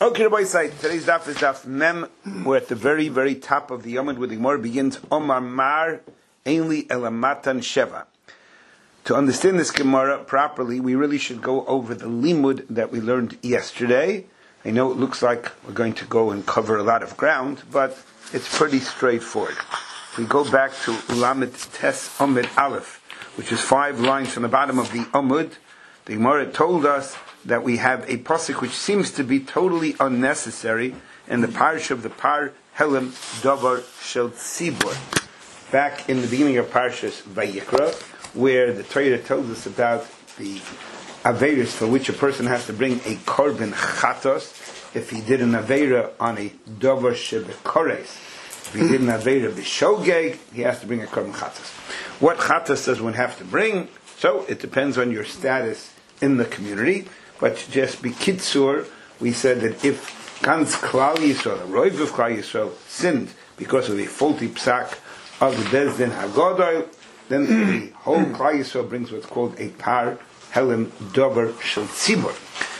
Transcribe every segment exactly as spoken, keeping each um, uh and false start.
Okay, Rabbi Said, today's daf is daf Mem. We're at the very, very top of the Yomud, where the Gemara begins, Omar Mar, Ainli Elamatan Sheva. To understand this Gemara properly, we really should go over the limud that we learned yesterday. I know it looks like we're going to go and cover a lot of ground, but it's pretty straightforward. If we go back to Lamed Tes Omid Aleph, which is five lines from the bottom of the Omud, the Gemara told us that we have a pasuk which seems to be totally unnecessary in the parish of the Par Helam Davar Shel Tzibur. Back in the beginning of Parshas Vayikra, where the Torah tells us about the Averis for which a person has to bring a korban chatos, if he did an Avera on a Davar Shebekores. If he did an Avera B'Shogeg, he has to bring a korban chatos. What chatos does one have to bring? So it depends on your status in the community. But just be kitsur, we said that if Gans Klal Yisrael, the Roiv of Klal Yisrael, sinned because of a faulty psak of the Beis Din Hagadol, then the whole Klal Yisrael brings what's called a Par Helam Dover Shel Tzibur.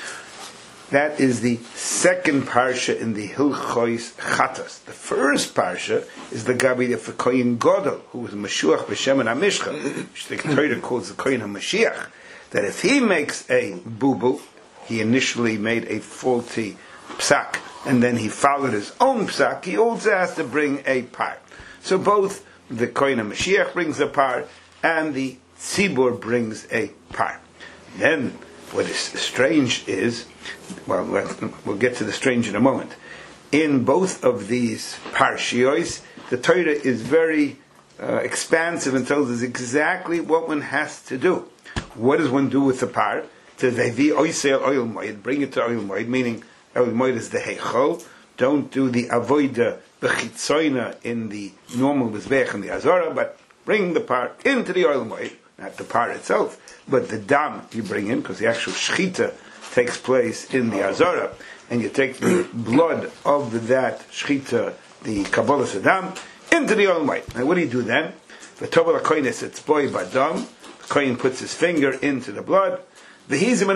That is the second parsha in the Hilchos Chatas. The first parsha is the Gabi of the Kohen Gadol, who was Mashiach B'Shem and Amishcha, which the Torah calls the Kohen HaMashiach. That if he makes a boo-boo, he initially made a faulty psak, and then he followed his own psak, he also has to bring a par. So both the Kohen HaMashiach brings a par, and the Tzibur brings a par. Then, what is strange is, well, we'll get to the strange in a moment. In both of these parshios, the Torah is very uh, expansive and tells us exactly what one has to do. What does one do with the par? To vevi oisel oil moed, bring it to oil moed, meaning oil moed is the heichol. Don't do the avoida bechitzoina in the normal mizbech and the azara, but bring the par into the oil moed, not the par itself, but the dam you bring in, because the actual shchita takes place in the azara, and you take the blood of that shchita, the kabbalah sadam, into the oil moed. Now what do you do then? The tobel hakoines it's boy badam. The Kohen puts his finger into the blood. Seven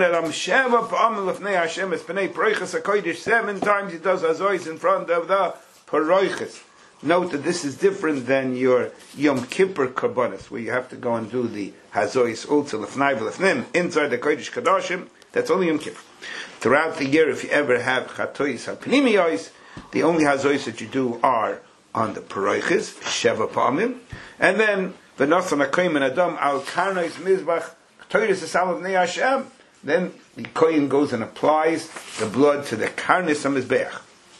times he does azois in front of the paroiches. Note that this is different than your Yom Kippur Kabbalas, where you have to go and do the hazois also lefnai v'lefnim inside the Kodesh Kadoshim. That's only Yom Kippur. Throughout the year, if you ever have chatois hapnimiyos, the only hazois that you do are on the paroiches, sheva pa'amim, and then v'nosan hakoyim and adam al karnois mizbach toiris esalav nei Hashem. Then the kohen goes and applies the blood to the karnis hamizbeach.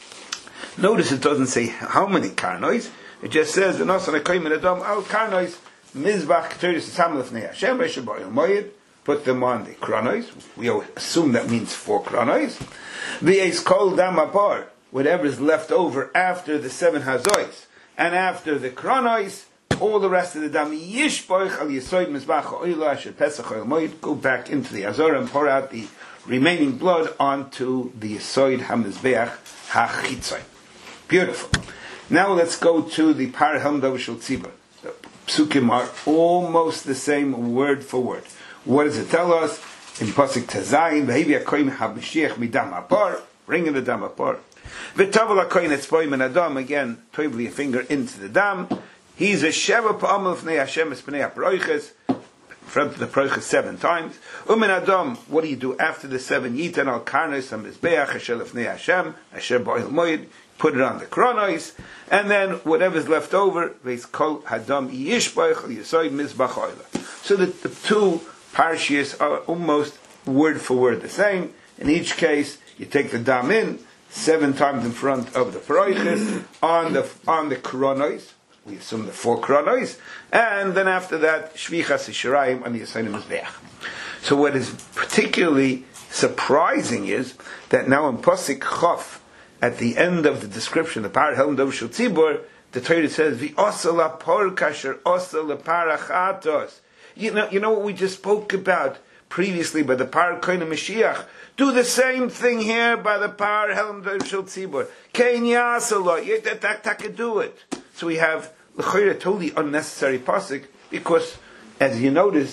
Notice it doesn't say how many karnois. It just says v'nosan hakoyim and adam al karnois mizbach toiris esalav nei Hashem. V'shabayim moyed. Put them on the kronos. We assume that means four kronos. V'es kol dam apar. Whatever is left over after the seven hazois and after the kronos, all the rest of the dam yishboich al yisoid mizbach ha'oila asher pesach ha'il moed, go back into the azor and pour out the remaining blood onto the yisoid hamizbeach hachitzai. Beautiful. Now let's go to the par helm davar shel tzibur. The psukim are almost the same word for word. What does it tell us? In pasuk tazayin, v'hevi hakoyim hab'shiach midam apar, bring in the dam apar. V'tavel hakoyin etzboim and adam, again, toivli a finger into the dam. He's a sheva pa'amel fnei Hashem espnei haproiches, from the proiches seven times. Umen adam, what do you do after the seven? Yitan al karnes am mizbeach asher lefnei Hashem, asher ba'il moed, put it on the kronos, and then whatever's left over, veis kol hadam yishboich al yisoid mizbach oila. So that the two parshias are almost word for word the same. In each case, you take the dam in, seven times in front of the paroiches, on the on the kronos, we assume the four kronos, and then after that, shvichas yisharayim on the Yisayim Mizbeach. So what is particularly surprising is that now in Pasuk Chof, at the end of the description, the Par Helm Davar Shel Tzibur, the Torah says, V'osa lapor kasher osa leparachatos. You know, you know what we just spoke about previously by the Par Kohen Mashiach. Do the same thing here by the Par Helm Davar Shel Tzibur. Kein Yasala, that that that could do it. So we have l'chayra totally unnecessary pasuk because, as you noticed,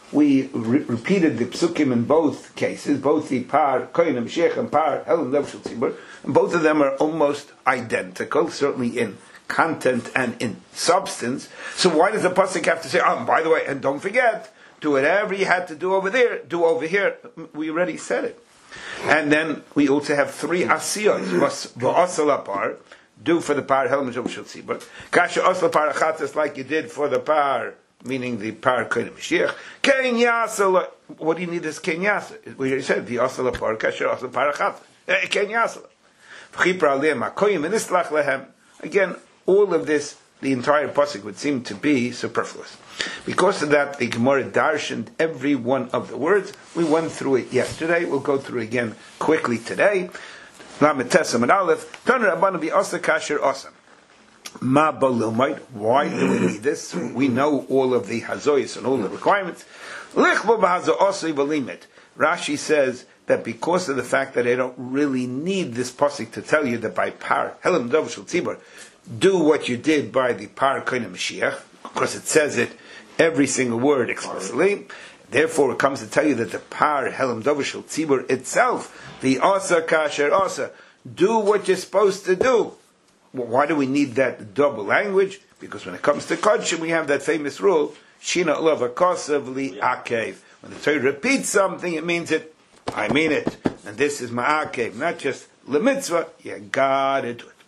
we re- repeated the psukim in both cases, both the par koyin Mashiach and par Helam Davar Shel Tzibur, and both of them are almost identical, certainly in content and in substance. So why does the pasuk have to say, oh, by the way, and don't forget, do whatever you had to do over there, do over here? We already said it. And then we also have three asiyos. V'asal par, do for the par Helam Davar Shel Tzibur. Kasha asal par achatas, like you did for the par, meaning the par koyin Mashiach. Ken yasal, what do you need this ken yasal? We already said, the asal par, kasha asal par achatas. Ken yasal. V'chipra aleim hakoyim v'nislach lehem. Again, all of this, the entire pasuk would seem to be superfluous. Because of that, the Gemara darshaned every one of the words. We went through it yesterday. We'll go through it again quickly today. Lamed Tesam and Aleph. Taner Rabbanu v'asa kasher asa. Ma balumait. Why do we need this? We know all of the hazoyis and all the requirements. Lichbo b'hazo asa v'limit. Rashi says that because of the fact that I don't really need this pasuk to tell you that by par Helam Davar Shel Tzibur, do what you did by the par koyin Mashiach. Of course, it says it every single word explicitly. Therefore, it comes to tell you that the par Helam Davar Shel Tzibur itself, the asa kasher asa, do what you're supposed to do. Well, why do we need that double language? Because when it comes to kodshim, we have that famous rule: shina olav akosav li akev. When the Torah repeats something, it means it. I mean it, and this is ma'akev, not just lemitzvah. You got to do it.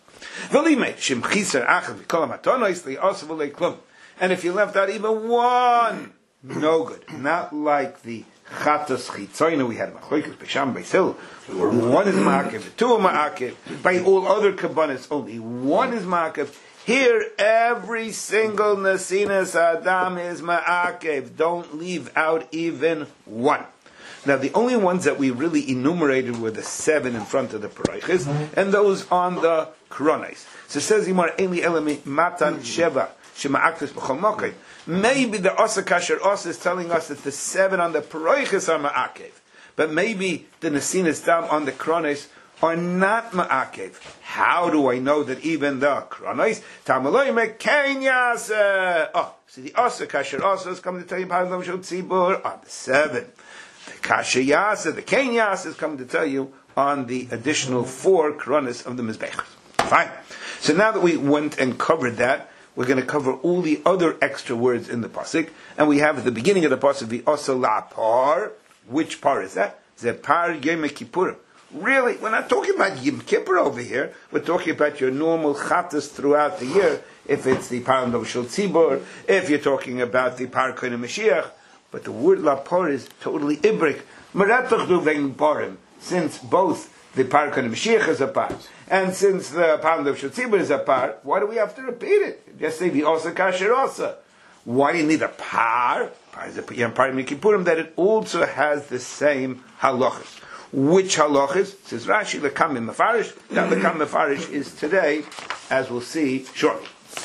And if you left out even one, no good. Not like the chatas chitzoyna we had machlokes b'sham b'sil. One is ma'akev, two are ma'akev. By all other kabbanis, only one is ma'akev. Here, every single nasinas adam is ma'akev. Don't leave out even one. Now, the only ones that we really enumerated were the seven in front of the paraychis, and those on the kronis. So it says, Yimar Eli Elami Matan Sheva Shema'aktis B'chol Mokay. Maybe the Asa Kasher Asa is telling us that the seven on the paraychis are ma'akev, but maybe the nasinas dam on the kronis are not ma'akev. How do I know that even the kronis? Tamaloi Mekain Yasa. Oh, so the Asa Kasher Asa is coming to tell you about the Tzibur on the seven. The Kasha Yasa, the Kain Yasa is coming to tell you on the additional four kronis of the Mizbech. Fine. So now that we went and covered that, we're going to cover all the other extra words in the pasuk, and we have at the beginning of the pasuk the Asa La Par. Which par is that? The Par Yom Kippurim. Really, we're not talking about Yom Kippur over here. We're talking about your normal chatas throughout the year. If it's the Par Davar Shel Tzibur, if you're talking about the Par Koyin Mashiach. But the word lapar is totally ibrik. Maratachdu v'eng parim. Since both the par koyin Mashiach is a par, and since the par Davar Shel Tzibur is a par, why do we have to repeat it? Just say the asa kasher asa. Why do you need a par? Par is a par Kippurim, that it also has the same halachas. Which halachas? Says Rashi, lekam mefarish. That lekam mefarish is today, as we'll see shortly.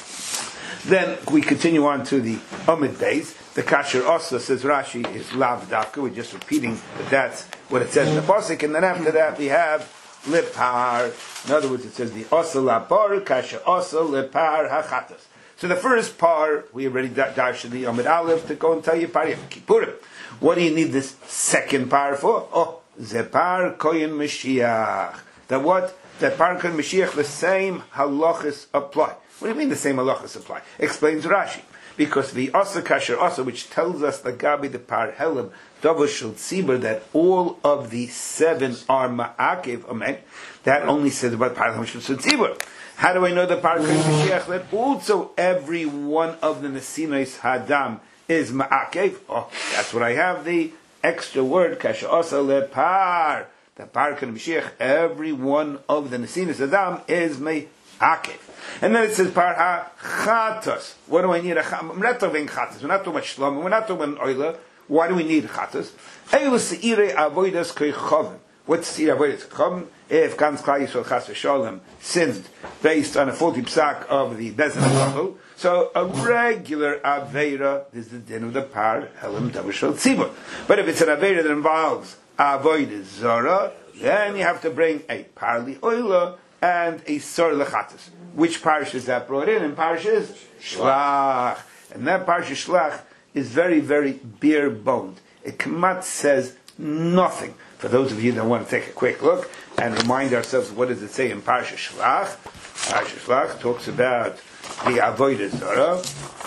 Then we continue on to the Amid base. The kasher asa, says Rashi, is lav daka. We're just repeating that that's what it says in the pasuk, and then after that we have lepar. In other words, it says the asa lapar, kasher asa lepar hachatas. So the first par we already darshed the Amid Aleph to go and tell you par Yom Kippurim. What do you need this second par for? Oh, zepar koyin Mashiach. That what? That par koyin Mashiach, the same halachas apply. What do you mean the same halachas apply? Explains Rashi. Because the Asa Kasher Asa, which tells us the Gabi, the Par Helam, Davar Shel Tzibur, that all of the seven are Ma'akev, amen, that only says about Par Helam Shel Tzibur. How do I know the Par Koyin Mashiach? That also every one of the Nesinos Hadam is Ma'akev. Oh, that's what I have, the extra word, Kasher Asa Lepar. The Par Koyin Mashiach, every one of the Nesinos Hadam is Ma'akev. And then it says par ha-chatas. What do I need a chatas? We're not talking chatas. We're not talking about shlom. We're not talking about oila. Why do we need chatas? Eilu se'irei avodas koichovim. What's se'irei avodas koichovim? If Gans Klal Yisrael Chas v'Shalom sinned based on a faulty psak of the Beis Din, so a regular aveira is the din of the par Helam Davar Shel Tzibur. But if it's an aveira that involves avodas zara, then you have to bring a par li oila and a sor lechatas. Which parish is that brought in? And parish is Shlach. And that parish Shlach is very, very bare boned. It kamat says nothing. For those of you that want to take a quick look and remind ourselves, what does it say in Parsha Shlach? Parsha Shlach talks about the Avodah Zarah.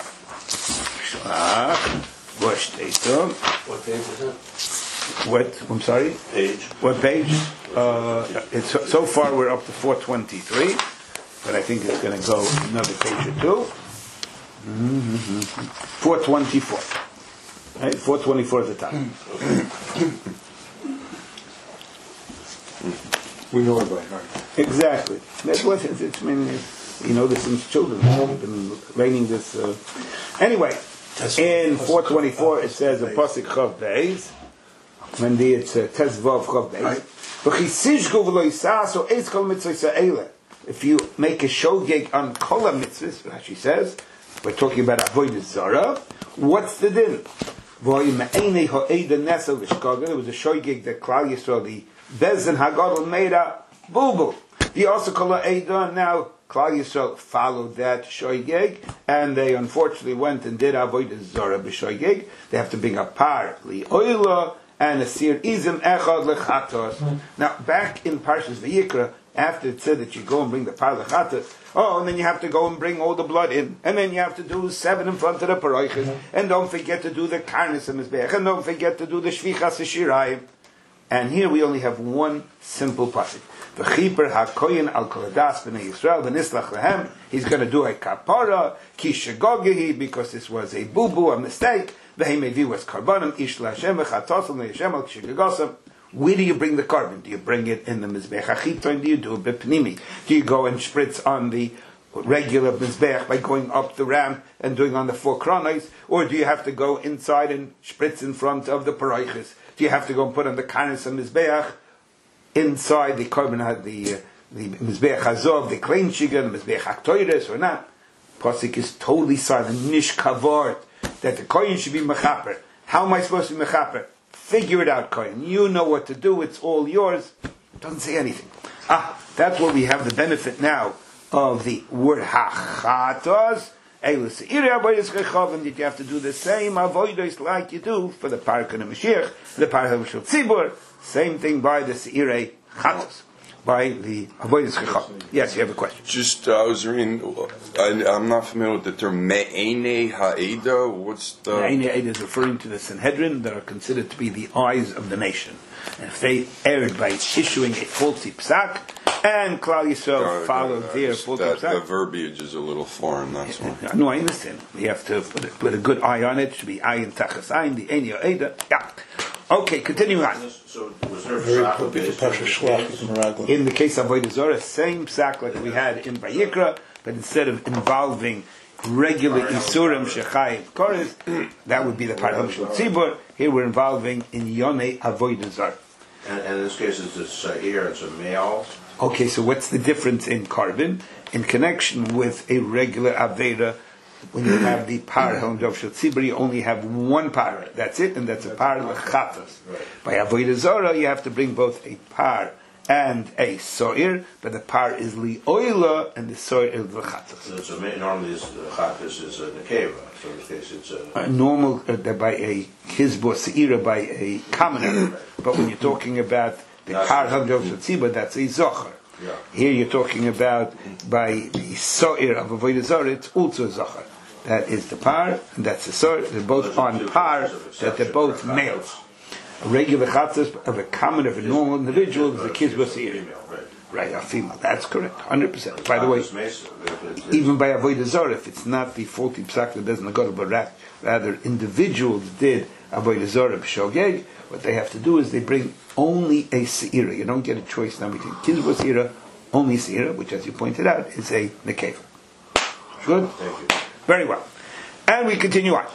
Shlach. What page is it? What? I'm sorry? Page. What page? Uh, it's, so far we're up to four twenty-three, but I think it's going to go another page or two. Mm-hmm. four twenty-four. Right? four twenty-four at the top. We know it by heart. Exactly. That's what it's, it's, I mean, it's, you know this since children. We've been learning this. Uh, anyway, in four twenty-four it says a pasuk chav beis. When the it's a tezvav chav beis. If you make a shogeg on kol mitzvahs, Rashi says, we're talking about avodah zarah. What's the din? There was a shogeg that Klal Yisrael, the Bezdin Hagadol, made a bulbul. The also call Eidah. Now Klal Yisrael followed that shogeg, and they unfortunately went and did avodah zarah b'shogeg. They have to bring a par li oila and a sir izim echad lechatos. Now back in Parshas Vayikra, after it said that you go and bring the par lechatos, oh, and then you have to go and bring all the blood in, and then you have to do seven in front of the paroiches, and don't forget to do the karnis and mizbeach, and don't forget to do the shvichas shirayim. And here we only have one simple pasuk. V'chiper hakoyin al koladas b'nei Yisrael v'nislach lehem. He's going to do a kapara ki shegogehi, because this was a boo boo, a mistake. V'heimevi was karbanim ish laHashem v'chatosam leHashem al kishegosam. Where do you bring the carbon? Do you bring it in the mizbech hachiton? Do you do it b'pnimi? Do you go and spritz on the regular mizbech by going up the ramp and doing on the four kronos, or do you have to go inside and spritz in front of the paroiches? Do you have to go and put on the karnis and mizbeach inside the carbon, the uh, the mizbeach hazov, the klein shigan, the mizbeach haktoides, or not? Pasuk is totally silent. Nish kavort that the kohen should be mechaper. How am I supposed to be mechaper? Figure it out, kohen. You know what to do. It's all yours. It doesn't say anything. Ah, that's where we have the benefit now of the word hachatos. And that you have to do the same avodos like you do for the Parak and the Mashiach, the Parak of Tzibur. Same thing by the Seirei Chatos, by the avodos chacham. Yes, you have a question. Just uh, I was reading. I, I'm not familiar with the term me'ene ha'eda. What's the me'ene ha'eda is referring to the Sanhedrin that are considered to be the eyes of the nation. And if they erred by issuing a faulty psak, and Klal Yisrael no, followed no, their faulty that, psak. The verbiage is a little foreign. That's all. No, I understand. You have to put a, put a good eye on it. It should be ayin tachas ayin, the eni ha'eda. Yeah. Okay, continue on. So was there Very a appropriate for Parsha Shlach in Meraglim. In the case of Avodah Zarah, same psak like we had in Vayikra, but instead of involving regular isurim shechayim koris, that would be the parham shel tzibur. Here we're involving in yonei Avodah Zarah. And, and in this case, it's a sa'ir, it's a male. Okay, so what's the difference in carbon in connection with a regular aveda? When you have the par of shel tzibur, you only have one par. That's it, and that's a par lechatos. By avodah zarah, you have to bring both a par and a soir, but the par is li-oila and the soir is lechatos. So it's a, normally this chatos is a nekeva. So in this case, it's a, a normal uh, by a hizbor seira by a commoner. But when you're talking about the par of shel tzibur, that's a zocher. Yeah. Here you're talking about by the soir of avodah zarah, it's also a zocher. That is the par, and that's the soir. They're both on par, that they're both males. A regular chatzas of a common, of a normal individual is the kizbah seir. Right, a female. That's correct, one hundred percent. By the way, even by avodah zarah, if it's not the faulty psak that doesn't go to barak, rather individuals did avodah zarah b'shogeg, what they have to do is they bring only a seira. You don't get a choice now between kizbah seira, only seira, which, as you pointed out, is a nekeva. Good? Thank you. Very well. And we continue on.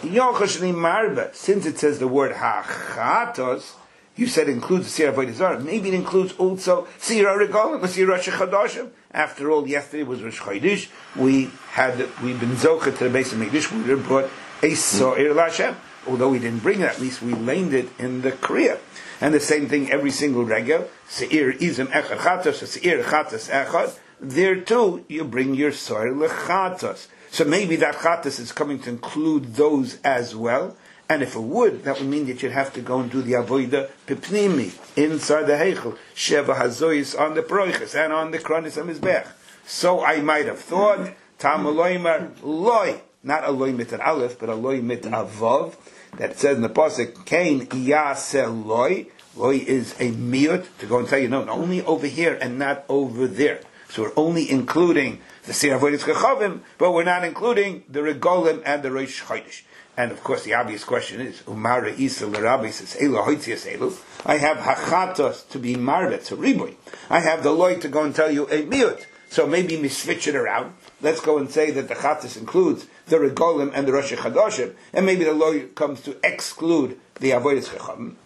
Since it says the word hachatos, you said it includes the Sira Avodah Zarah. Maybe it includes also Sira Regalim, the Sira Shechadashim. After all, yesterday was Rosh Chodesh. We had, we've been Zocha to the base of Mikdash. We would have brought a So'ir Lashem. Although we didn't bring it, at least we lamed it in the Kriya. And the same thing every single regel. Seir Izim Echad Chatos, Seir Chatos Echad. There too, you bring your So'ir Lechatos. So maybe that chatas is coming to include those as well. And if it would, that would mean that you'd have to go and do the avoida pipnimi inside the heichel, sheva hazois on the broiches and on the kronis hamizbech. So I might have thought tam aloimer loy, not aloy mit an aleph, but aloy mit avav. That it says in the pasuk, kain yaseh loy. Loy is a miut to go and tell you no, only over here and not over there. So we're only including the Sir Avodas Chachavim, but we're not including the Regolim and the Rosh Chodesh. And of course, the obvious question is, Umara Isa l'Rabbi says, Elu hoitzias elu. I have hachatos to be marvet, to riboy. I have the loy to go and tell you a miut. So maybe we switch it around. Let's go and say that the chatos includes the Regolim and the Rosh Chodesh, and maybe the loy comes to exclude the Avodas Chachavim.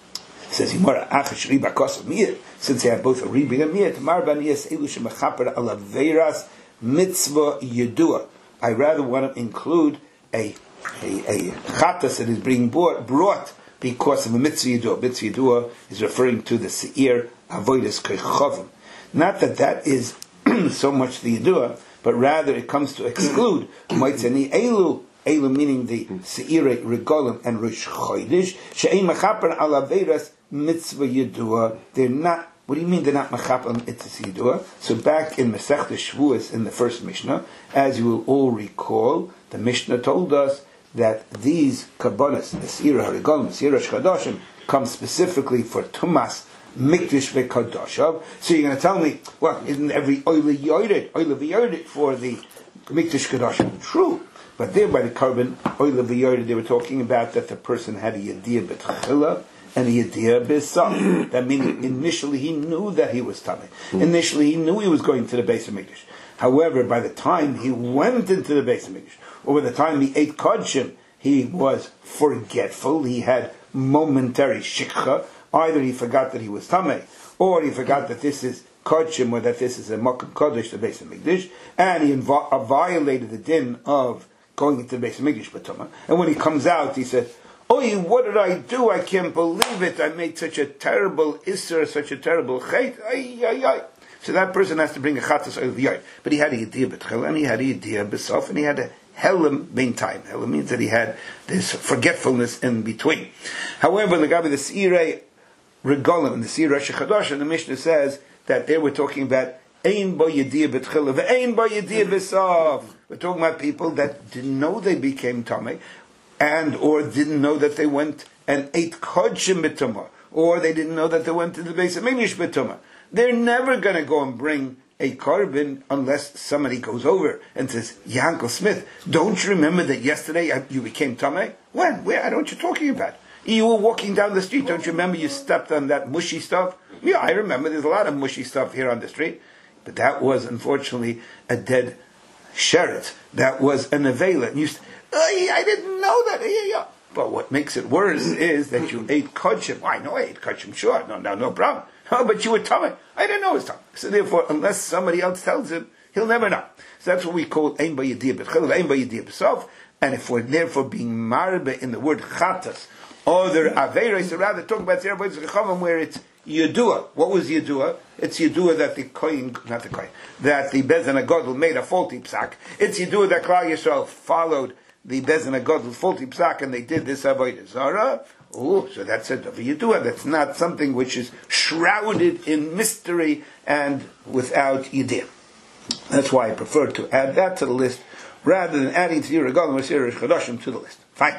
Says Yimara, Achash Riba Kosav Miyat, since they have both a Riba and Miyat, Marban Yes Elu Shemechaper Alaveras Mitzvah Yedua. I rather want to include a a, a chatas that is being brought, brought because of a mitzvah yedua. Mitzvah yedua is referring to the seir avodas kechavim. Not that that is so much the yedua, but rather it comes to exclude moitzeni elu, elu meaning the seir regolim and rosh chodesh she'ein mechaper al averas mitzvah yedua. They're not. What do you mean they're not mechaper it's yedua? So back in Masechta Shavuos in the first Mishnah, as you will all recall, the Mishnah told us that these kabbalas, the Seira Harigolim, the Seira Shchadashim, come specifically for Tumas, Mikdash V'Kadashav. So you're going to tell me, well, isn't every Oile Yored, Oile V'Yored for the Mikdash Kadashim? True. But there by the carbon, Oile V'Yored, they were talking about that the person had a Yediyah B'Tchila and a Yediyah B'Sam. That meaning initially he knew that he was Tameh. Initially he knew he was going to the Beis HaMikdash. However, by the time he went into the Beis HaMikdash, or by the time he ate kodshim, he was forgetful. He had momentary shikha. Either he forgot that he was tamei, or he forgot that this is kodshim, or that this is a makom kodesh, the Beis HaMikdash, and he inv- violated the din of going into the Beis HaMikdash b'tumah. And when he comes out, he said, "Oy, what did I do? I can't believe it! I made such a terrible isser, such a terrible chait. Ay, ay, ay." So that person has to bring a chatas oil v'yoy. But he had a yediyah b'tchil, and he had a yediyah b'sof, and he had a helam bein time. Helam means that he had this forgetfulness in between. However, the Gabi, the Seirei Regolim, and the Seirei Shechadash, and the Mishnah says that they were talking about ein bo yediyah b'tchil, ve'ein bo yediyah b'sof. We're talking about people that didn't know they became tamei, and or didn't know that they went and ate kodshim b'tumah, or they didn't know that they went to the Beis HaMikdash b'tumah. They're never going to go and bring a carbon unless somebody goes over and says, "Yankel Smith, don't you remember that yesterday you became tamei?" When? Where? I don't know what you're talking about. You were walking down the street. Don't you remember you stepped on that mushy stuff? Yeah, I remember. There's a lot of mushy stuff here on the street. But that was, unfortunately, a dead sheret. That was an avela. And you said, "Oh, I didn't know that." Yeah, yeah. But what makes it worse is that you ate kodshim. Well, I know I ate kodshim, sure. No, no, no problem. Oh, but you were tamei. I didn't know it was tamei. So therefore, unless somebody else tells him, he'll never know. So that's what we call ein ba yediyah b'tchil, ein ba yediyah b'sof. And if we're therefore being marbe in the word chatas, other averos, so rather talking about Zerah Boyz Rechavim where it's yedua. What was yedua? It's yedua that the kohen, not the kohen, that the Bezin HaGodel made a faulty psak. It's yedua that Klal Yisrael followed the Bezin HaGodel faulty psak and they did this avodah zara. Oh, so that's a yedua. That's not something which is shrouded in mystery and without yediyah. That's why I prefer to add that to the list rather than adding to Yeragol or Sirish Chadashim to the list. Fine.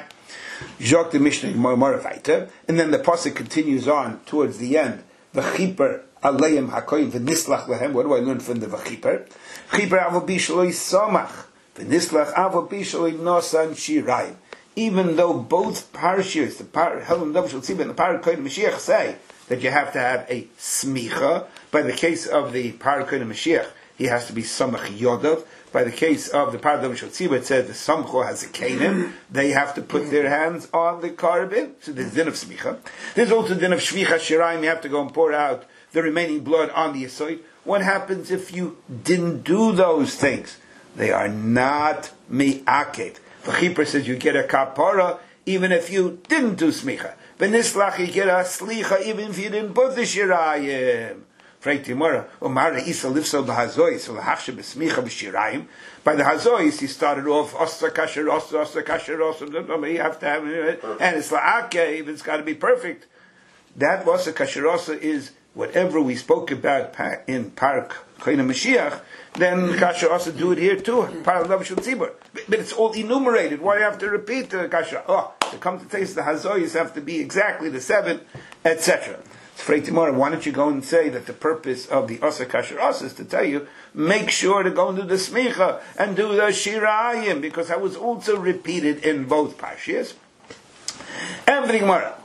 Jok the Mishnah Moravita, and then the pasuk continues on towards the end. V'chiper aleim hakoyim v'nislach lehem. What do I learn from the v'chiper? Chiper avobi shaloi samach v'nislach avobi shaloi nosan shirayim. Even though both parashiyos, the par Helam Dav Shel Tzibah and the Parah Kohen Mashiach say that you have to have a smicha. By the case of the Parah Kohen Mashiach, he has to be samach yodav. By the case of the Parah Dav Shel Tzibah, it says the samcho has a kenim. They have to put their hands on the carbon. So there's din of smicha. There's also din of shvicha shirayim. You have to go and pour out the remaining blood on the yisoid. What happens if you didn't do those things? They are not mi'akev. The Chipper says you get a kapara even if you didn't do smicha. V'nislach you get a slicha even if you didn't put the shirayim. Freit Timora, Umara Isa Livsel Bahazois, Lahachshe Besmicha B'Shirayim. By the Hazois, he started off, Osta Kasher, Osta, Osta Kasher, Osta, you have to have it, and it's La'akev, it's got to be perfect. That Osta Kasher Osta is whatever we spoke about in Parak Koina Mashiach, then Kasher Osta do it here too, Parak Lavashul Tzibur. But it's all enumerated. Why do you have to repeat the Kasher? Oh, to come to taste the Hazois have to be exactly the seven, et cetera. Why don't you go and say that the purpose of the Asa Kasher Asa is to tell you, make sure to go and do the Smicha and do the Shirayim, because that was also repeated in both Parshias. Everything more.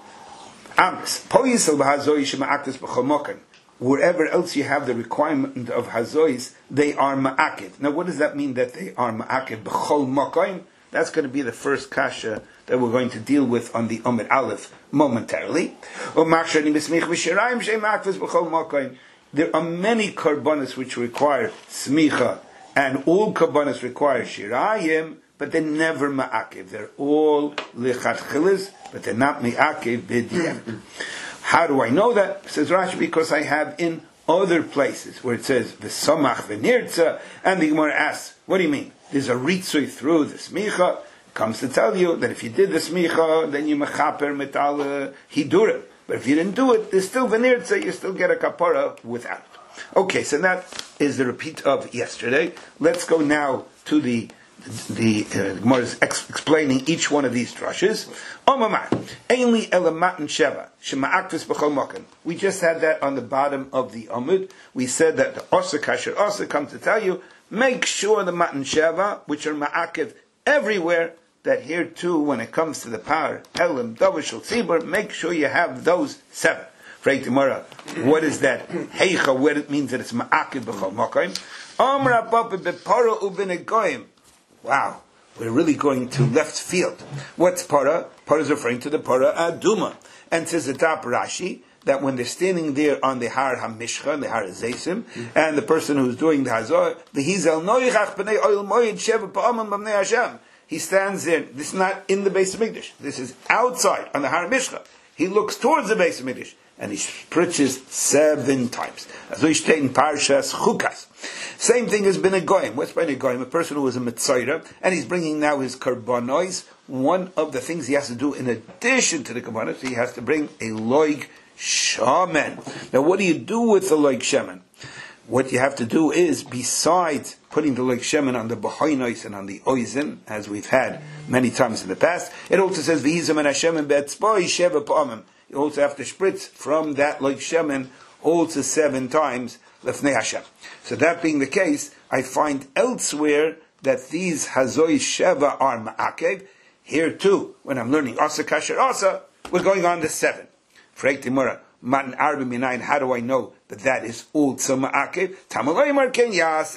Wherever else you have the requirement of Hazois, they are Ma'akiv. Now what does that mean that they are Ma'akiv? B'chol Mokoim? That's going to be the first kasha that we're going to deal with on the Amud Aleph momentarily. There are many karbanos which require smicha, and all karbanos require shirayim, but they're never ma'akiv. They're all lichatchilis, but they're not ma'akiv b'diyem. How do I know that? Says Rashi, because I have in other places where it says v'samach v'nirtza, and the Gemara asks, what do you mean? There's a ritzui through the smicha. Comes to tell you that if you did the smicha, then you mechaper metal hidurim. But if you didn't do it, there's still venirtza, you still get a kapara without it. Okay, so that is the repeat of yesterday. Let's go now to the the uh, Gemara is ex- explaining each one of these drushes. Omamar, ainli elamatan sheva shema'akvis b'chol moken. We just had that on the bottom of the Amud. We said that the osa kasher osa comes to tell you, make sure the matan sheva, which are ma'akiv everywhere, that here too, when it comes to the power, Elam, Davashal, Tzibur, make sure you have those seven. Freit Gemara, what is that? Heicha, where it means that it's ma'akiv b'chol mokoim. Amra papa b'para u'b'negoyim. Wow, we're really going to left field. What's para? Para is referring to the para aduma. And says the top Rashi, that when they're standing there on the Har HaMishcha, the Har HaZeisim, mm-hmm. and the person who's doing the Hazor, the Hizel Noichach B'nei Oil Moed Sheva Pa'amam B'nei Hashem. He stands there. This is not in the Beis HaMikdash. This is outside on the Har HaMishcha. He looks towards the Beis HaMikdash and he spritches seven times. As we state in Parshas Chukas. Same thing has been a goyim. What's been a goyim? A person who is a mitzayra, and he's bringing now his karbanos. One of the things he has to do in addition to the karbanos, he has to bring a loig shaman. Now, what do you do with the loig shaman? What you have to do is, besides putting the loig shaman on the bahoinos and on the oizen, as we've had many times in the past, it also says v'hizam and Hashem and be'etzboi sheva pa'amim. You also have to spritz from that loig shaman also seven times lefnei Hashem. So that being the case, I find elsewhere that these hazoi sheva are ma'akev. Here too, when I'm learning asa kasher asa, we're going on to seven. Freit Timura, matan arba minayin, how do I know that that is also ma'akev? Tamaloymar ken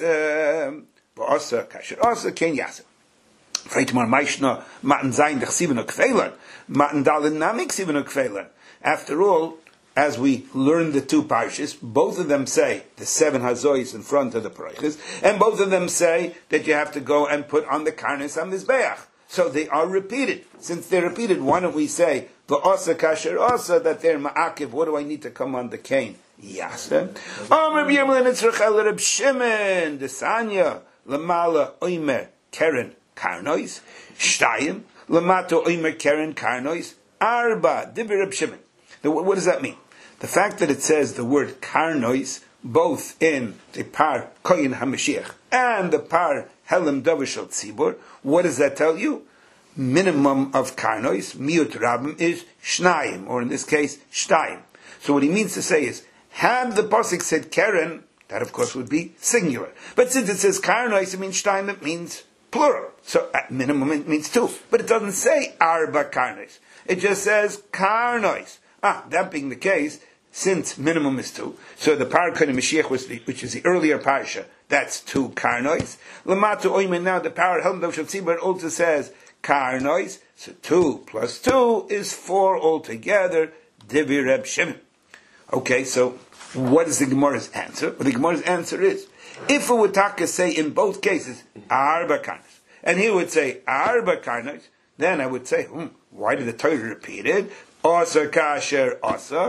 yasem, asa kasher asa ken yasem. Freit Timura, maishna matan zayin dechsiven ukfeilan, matan dalin namik siven ukfeilan. After all, as we learn the two parshas, both of them say the seven hazois in front of the parshas, and both of them say that you have to go and put on the karnes hamizbeach. So they are repeated. Since they're repeated, why don't we say the asa kasher asa that they're ma'akiv? What do I need to come on the cane? Yasem. Om Reb Yirmiyah Nitzrachel Reb Shimon Desanya Lamala Oimer Keren Karnois Shtayim Lamato Oimer Keren Karnois Arba Dibir Reb Shimon. Now, what does that mean? The fact that it says the word karnois both in the par koyin hamashiach and the par helam davashal tzibur, what does that tell you? Minimum of karnois, miut rabim, is shnayim, or in this case, shtayim. So what he means to say is, had the pasuk said keren, that of course would be singular. But since it says karnois, it means shtayim, it means plural. So at minimum it means two. But it doesn't say arba karnois. It just says karnois. Ah, that being the case, since minimum is two, so the Parakon Mashiach, which is the earlier parsha, that's two karnois. Lamatu oimen, now the power Helm Dovshal Tzibur also says karnois, so two plus two is four altogether, Divi Reb Shimon. Okay, so what is the Gemara's answer? Well, the Gemara's answer is, if it would taka say in both cases, arba karnois, and he would say arba karnois, then I would say, hmm, why did the Torah repeat it? Asa kasher asa.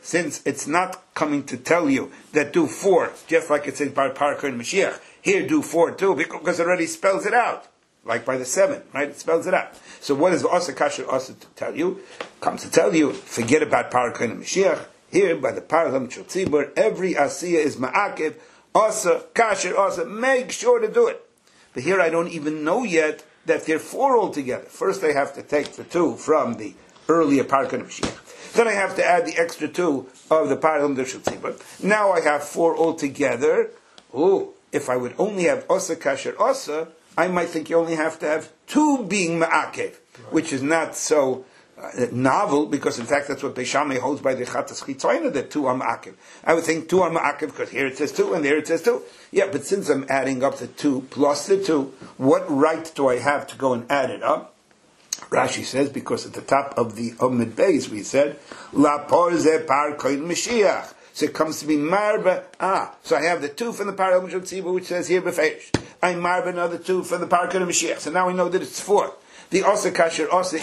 since it's not coming to tell you that do four, just like it says by Parker and Mashiach, here do four too, because it already spells it out. Like by the seven, right? It spells it out. So what does the Asa Kasher Asa to tell you? Comes to tell you, forget about Parker and Mashiach. Here, by the Parlam Shel Tzibur, every Asiya is Ma'akiv, Asa, Kasher, Asa, make sure to do it. But here I don't even know yet that they're four altogether. First I have to take the two from the earlier Parker and Mashiach. Then I have to add the extra two of the Parlam Shel Tzibur. Now I have four altogether. Oh, if I would only have Asa, Kasher, Asa, I might think you only have to have two being Ma'akev, which is not so uh, novel, because in fact that's what Beishamai holds by the Chatas Chitzoyna, that two are Ma'akev. I would think two are Ma'akev because here it says two and there it says two. Yeah, but since I'm adding up the two plus the two, what right do I have to go and add it up? Rashi says, because at the top of the Omid Beis we said, La Porze Par Koil Mashiach. So it comes to be marba. Ah, so I have the two from the Parah Shel Tzibur, which says here beferish. I marba another two from the Parah of Mashiach. So now we know that it's four. The Asa Kasher Asa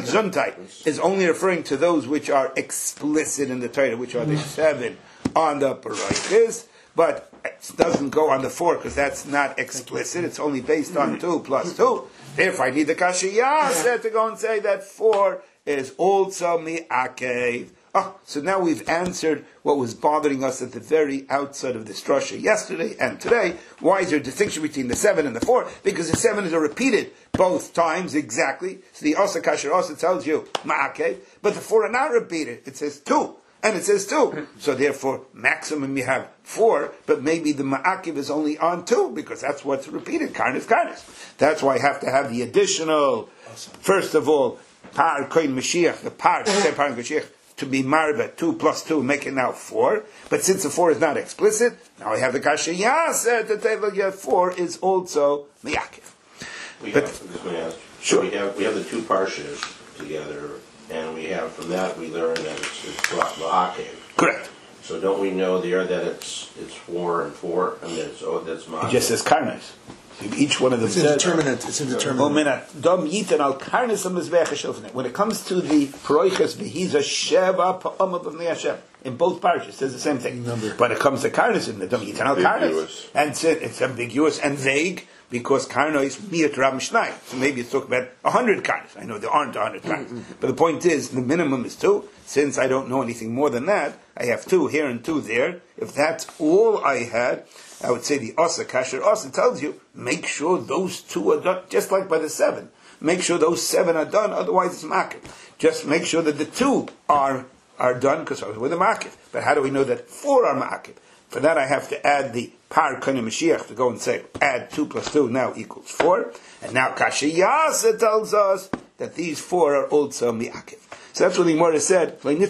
Zuntai is only referring to those which are explicit in the Torah, which are the seven on the paraychis, but it doesn't go on the four because that's not explicit. It's only based on two plus two. Therefore, I need the Kasher Yaseh to go and say that four is also mi'akev. Oh, so now we've answered what was bothering us at the very outset of this drasha yesterday and today. Why is there a distinction between the seven and the four? Because the seven is repeated both times exactly. So the Asa Kasher Asa tells you ma'akev, but the four are not repeated. It says two, and it says two. So therefore, maximum you have four, but maybe the ma'akev is only on two, because that's what's repeated. Karnas, karnas. That's why I have to have the additional, first of all, par koin Mashiach, the par, par Mashiach, to be marba, two plus two, make it now four. But since the four is not explicit, now I have the kasha yaseh to table yet four is also miyakiv. We But- have, I'm just going to ask, Sure. so we have, we have the two parshas together, and we have, from that, we learn that it's, it's Ma'akev. Correct. So don't we know there that it's, it's four and four, and that's, oh, that's It Ma'akev? just says karnas. Each one of them It's says. indeterminate. It's Oh, indeterminate. minat, dom yitan al karnis am mizbeach hashofnei. When it comes to the proiches v'hiza sheva pa'omav of Hashem, in both parishes, it says the same thing. Number. But it comes to karnis in the dom yitan al Ambiguous. karnis, and it's, it's ambiguous and vague because karno is miyat ram shnai. So maybe it's talking about a hundred karnis. I know there aren't a hundred karnis, but the point is the minimum is two. Since I don't know anything more than that, I have two here and two there. If that's all I had, I would say the Asa Kasher Asa tells you, make sure those two are done, just like by the seven. Make sure those seven are done, otherwise it's market. Just make sure that the two are are done, because I was with the market. But how do we know that four are market? For that I have to add the Par Kone Mashiach to go and say, add two plus two now equals four. And now Kasher Yasa tells us that these four are also mi'akiv. So that's what the Gemara said. Rabbi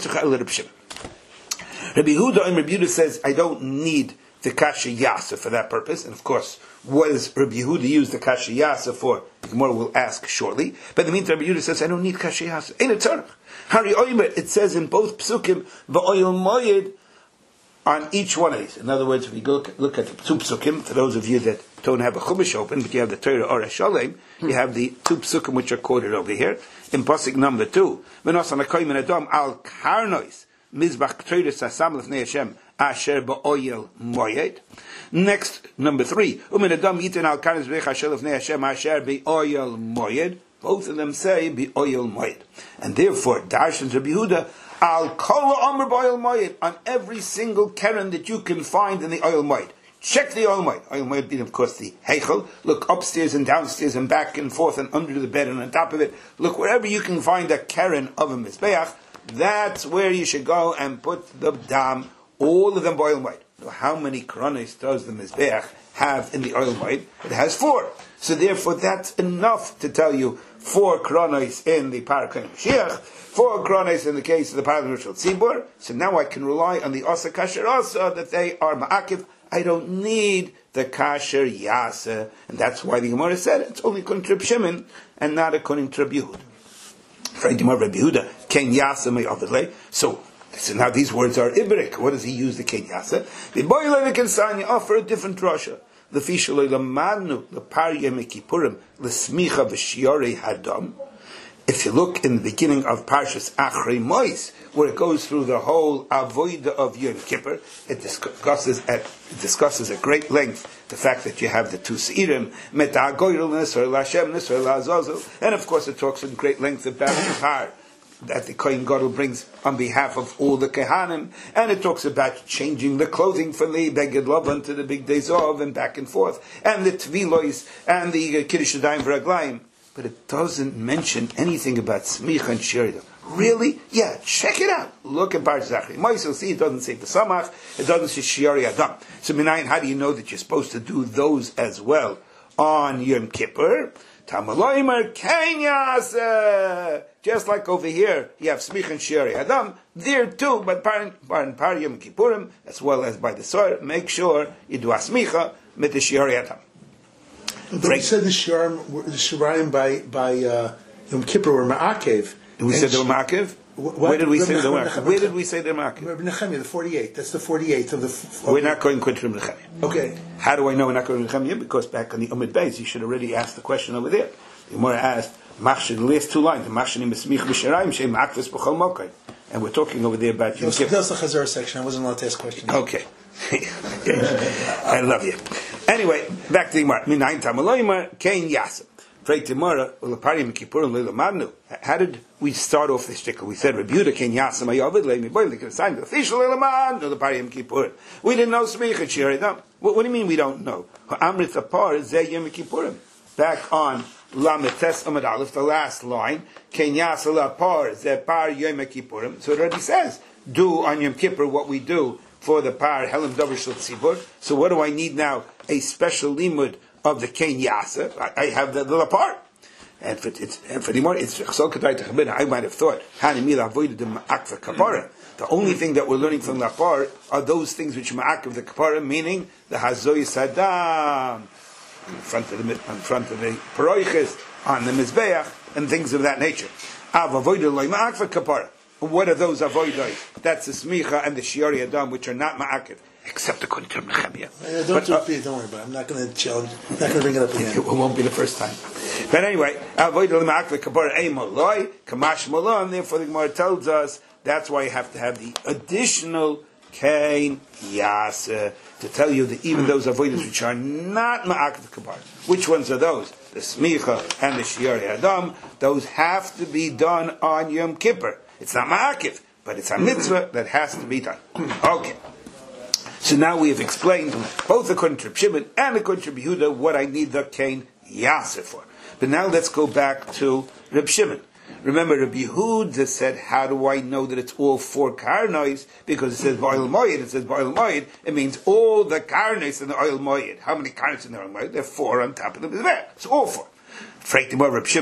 Yehuda and Rabbi Yehuda says, I don't need the Kasha Yasa for that purpose. And of course, what does Rabbi Yehuda use the Kasha Yasa for? The Gemara will ask shortly. But in the meantime, Rabbi Yehuda says, I don't need Kasha Yasa. Ain't it tzarech? Hari Oymer, it says in both psukim, V'oyel moyed, on each one of these. In other words, if you look, look at the two psukim, for those of you that don't have a chumash open, but you have the Torah or a Shalem, you have the two psukim which are quoted over here. In pasuk number two, V'nosan HaKoyim Adam al Karnois, Mizbach Torah Sasam Lefnei Hashem, Asher ba'oyel moyed. Next, number three, Umin Adam Yitin al Karnois V'ech Asher Lefnei Hashem, Asher ba'oyel moyed. Both of them say ba'oyel moyed. And therefore, Darshan Rabbi Yehuda, Al kol omer ba'oyel moyed, on every single keren that you can find in the oil moyed. Check the oil moed. Oil moed being, of course, the heichel. Look upstairs and downstairs and back and forth and under the bed and on top of it. Look wherever you can find a keren of a mizbeach. That's where you should go and put the dam. All of them oil moed. How many kronis does the mizbeach have in the oil moed? It has four. So therefore, that's enough to tell you four kronis in the Parakon Mashiach, four kronis in the case of the Parakon Shel Tzibur. So now I can rely on the Asa Kasher Asa that they are ma'akiv. I don't need the kasher yasa, and that's why the Gemara said it's only according to Reb Shimon and not according to Reb Yehuda. Right, the Reb Yehuda ken yasa may overlay. So, so now these words are ibrik. What does he use the ken yasa? The boy levik and sanya offer a different drasha. The fishaloi lamanu the parya mekipurim the smicha v'shiorei hadam. if you look in the beginning of Parshas Achrei Mos, where it goes through the whole avoida of Yom Kippur, it discusses at it discusses at great length the fact that you have the two seirim, Meta Goyrel Nisr Lashem Nisr Lazazel, and of course it talks in great length about the par that the Kohen Gadol brings on behalf of all the Kehanim, and it talks about changing the clothing from the Beged Lavan to the Big Days of, and back and forth, and the Tvilois, and the Kiddush Yadayim V'Raglayim. But it doesn't mention anything about Smicha and Shirida. Really? Yeah, check it out. Look at Bar Zachri. Moisel, see, it doesn't say Besamach, it doesn't say Shiori Adam. So, Minayin, how do you know that you're supposed to do those as well on Yom Kippur? Tamaloimer Kenyas! Just like over here, you have Smicha and Shiori Adam, there too, but Par Par Yom Kippurim, as well as by the Soir, make sure you do a Smicha with the Shiori Adam. But we said the Shirim, the Shirayim by by uh, Yom Kippur were Ma'akev. We said they were Ma'akev? Where did we say they were Ma'akev? Where did we say they were Ma'akev? Rabbi Nechemia, the forty-eight. That's the forty-eighth of the... Of we're not going to Rabbi Nechemia. Okay. How do I know we're not going to Rabbi Nechemia? Because back on the Umid Beis, you should already ask the question over there. The Gemara asked, Machshir, the last two lines, Machshinim Esmich B'Shirayim, Shem Ma'akvis B'chol Mokai. And we're talking over there about Yom Kippur. That's the Chazar section. I wasn't allowed to ask questions. Okay. I love you. Anyway, back to the Gemara. Minayin Tamaloyimar, Kain Yasam. Freit Gemara, Ulaparim Kippurim Leilamanu. How did we start off this shtickle? We said, Rebuta Kain Yasam Ayovid Leimi Boy, they could assign the official Leilaman, Ulaparim Kippurim. We didn't know Smicha Shiridam. What, what do you mean we don't know? Amrit Apar, Zeh Yom Kippurim. Back on Lametes Amad Aleph, the last line, Kain Yasam Apar, Zeh Par Yom Kippurim. So it already says, do on Yom Kippur what we do for the par Helam Davar Shel Tzibur. So what do I need now? A special limud of the Kain Yasa. I, I have the, the lapar. And for, it's, and for the more, it's so I might have thought, the only thing that we're learning from lapar are those things which ma'akiv the kapara, meaning the hazoy sadam, in front of the in front of the paroiches, on the mizbeach, and things of that nature. What are those avoidos? That's the smicha and the shiori adam, which are not ma'akiv, except according to Nechemia. Uh, don't, but, uh, do it, don't worry about it. I'm not going to challenge. I'm not going to bring it up again. It won't be the first time. But anyway, avoido ma'akiv kapara eimoloi kamash molon. Therefore, the Gemara tells us that's why you have to have the additional kain yasa to tell you that even those avoidos which are not ma'akiv kapara, which ones are those? The smicha and the shiori adam. Those have to be done on Yom Kippur. It's not ma'akiv, but it's a mitzvah that has to be done. Okay. So now we have explained both according to Reb Shimon and according to Reb Yehuda what I need the kain yaseh for. But now let's go back to Reb Shimon. Remember, Reb Yehuda said, how do I know that it's all four karnois? Because it says ba'il moyed, it says ba'il moyed, it means all the karnois in the oil moyed. How many karnois in the oil moyed? There are four on top of the mizbech. It's all four. What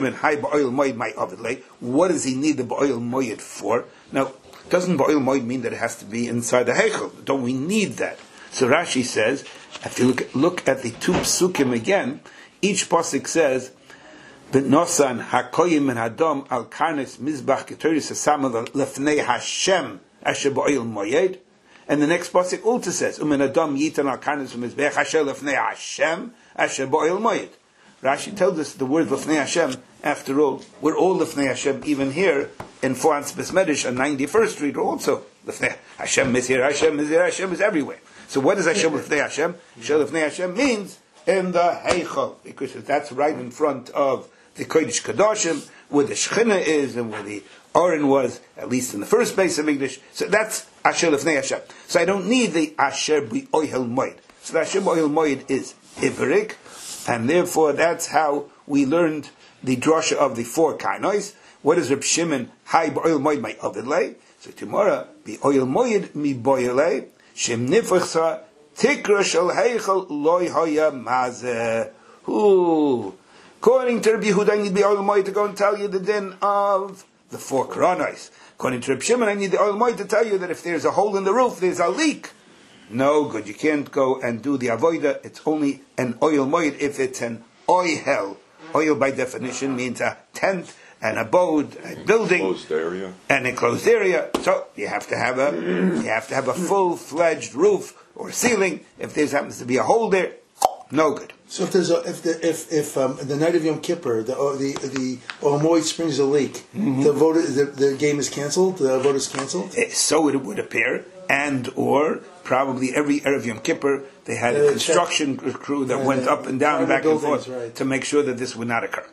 does he need the ba'il moyed for? Now, doesn't ba'il moyed mean that it has to be inside the heichel? Don't we need that? So Rashi says, if you look at, look at the two psukim again, each pasuk says, "B'nosan hakoyim and hadom al karnes mizbach ketoris hasamel lefnei Hashem asher ba'il moyed," and the next pasuk also says, "Umen hadom yitan al karnes mizbech asher lefnei Hashem asher ba'il moyed." Rashi tells us the word Lefnei Hashem, after all, we're all Lefnei Hashem, even here in Foantz Besmedish on ninety-first Street, also Lefnei Hashem is here, Hashem is here, Hashem is everywhere. So what does Hashem Lefnei Hashem? Hashem Lefnei Hashem means in the Heichal, because that's right in front of the Kodesh Kadoshim, where the Shechina is and where the Aron was, at least in the first base of English. So that's Asher Lefnei Hashem. So I don't need the Asher B'Oihel Moed. So the Asher B'Oihel Moed is Iberik, and therefore, that's how we learned the drasha of the four karnois. What is Reb Shimon? Hai ba'oil moed my avidlei. So tomorrow, ba'oil moed mi boilei. Shem nifachsa tikra shel heichel loy hoya mazeh. Who? According to Reb Yehuda, I need the oil moed to go and tell you the din of the four karnois. According to Reb Shimon, I need the oil moed to tell you that if there's a hole in the roof, there's a leak. No good. You can't go and do the avoida. It's only an oil moed if it's an oihel. Oil by definition means a tent, an abode, a building, enclosed area, an enclosed area. So you have to have a you have to have a full fledged roof or ceiling. If there happens to be a hole there, no good. So if there's a, if the if if um, the night of Yom Kippur the uh, the the Omoid springs a leak, mm-hmm. the vote the, the game is canceled. The vote is canceled. So it would appear, and or probably every Erev Yom Kippur they had uh, a construction check. crew that uh, went up and down, back and forth, right. to make sure that this would not occur.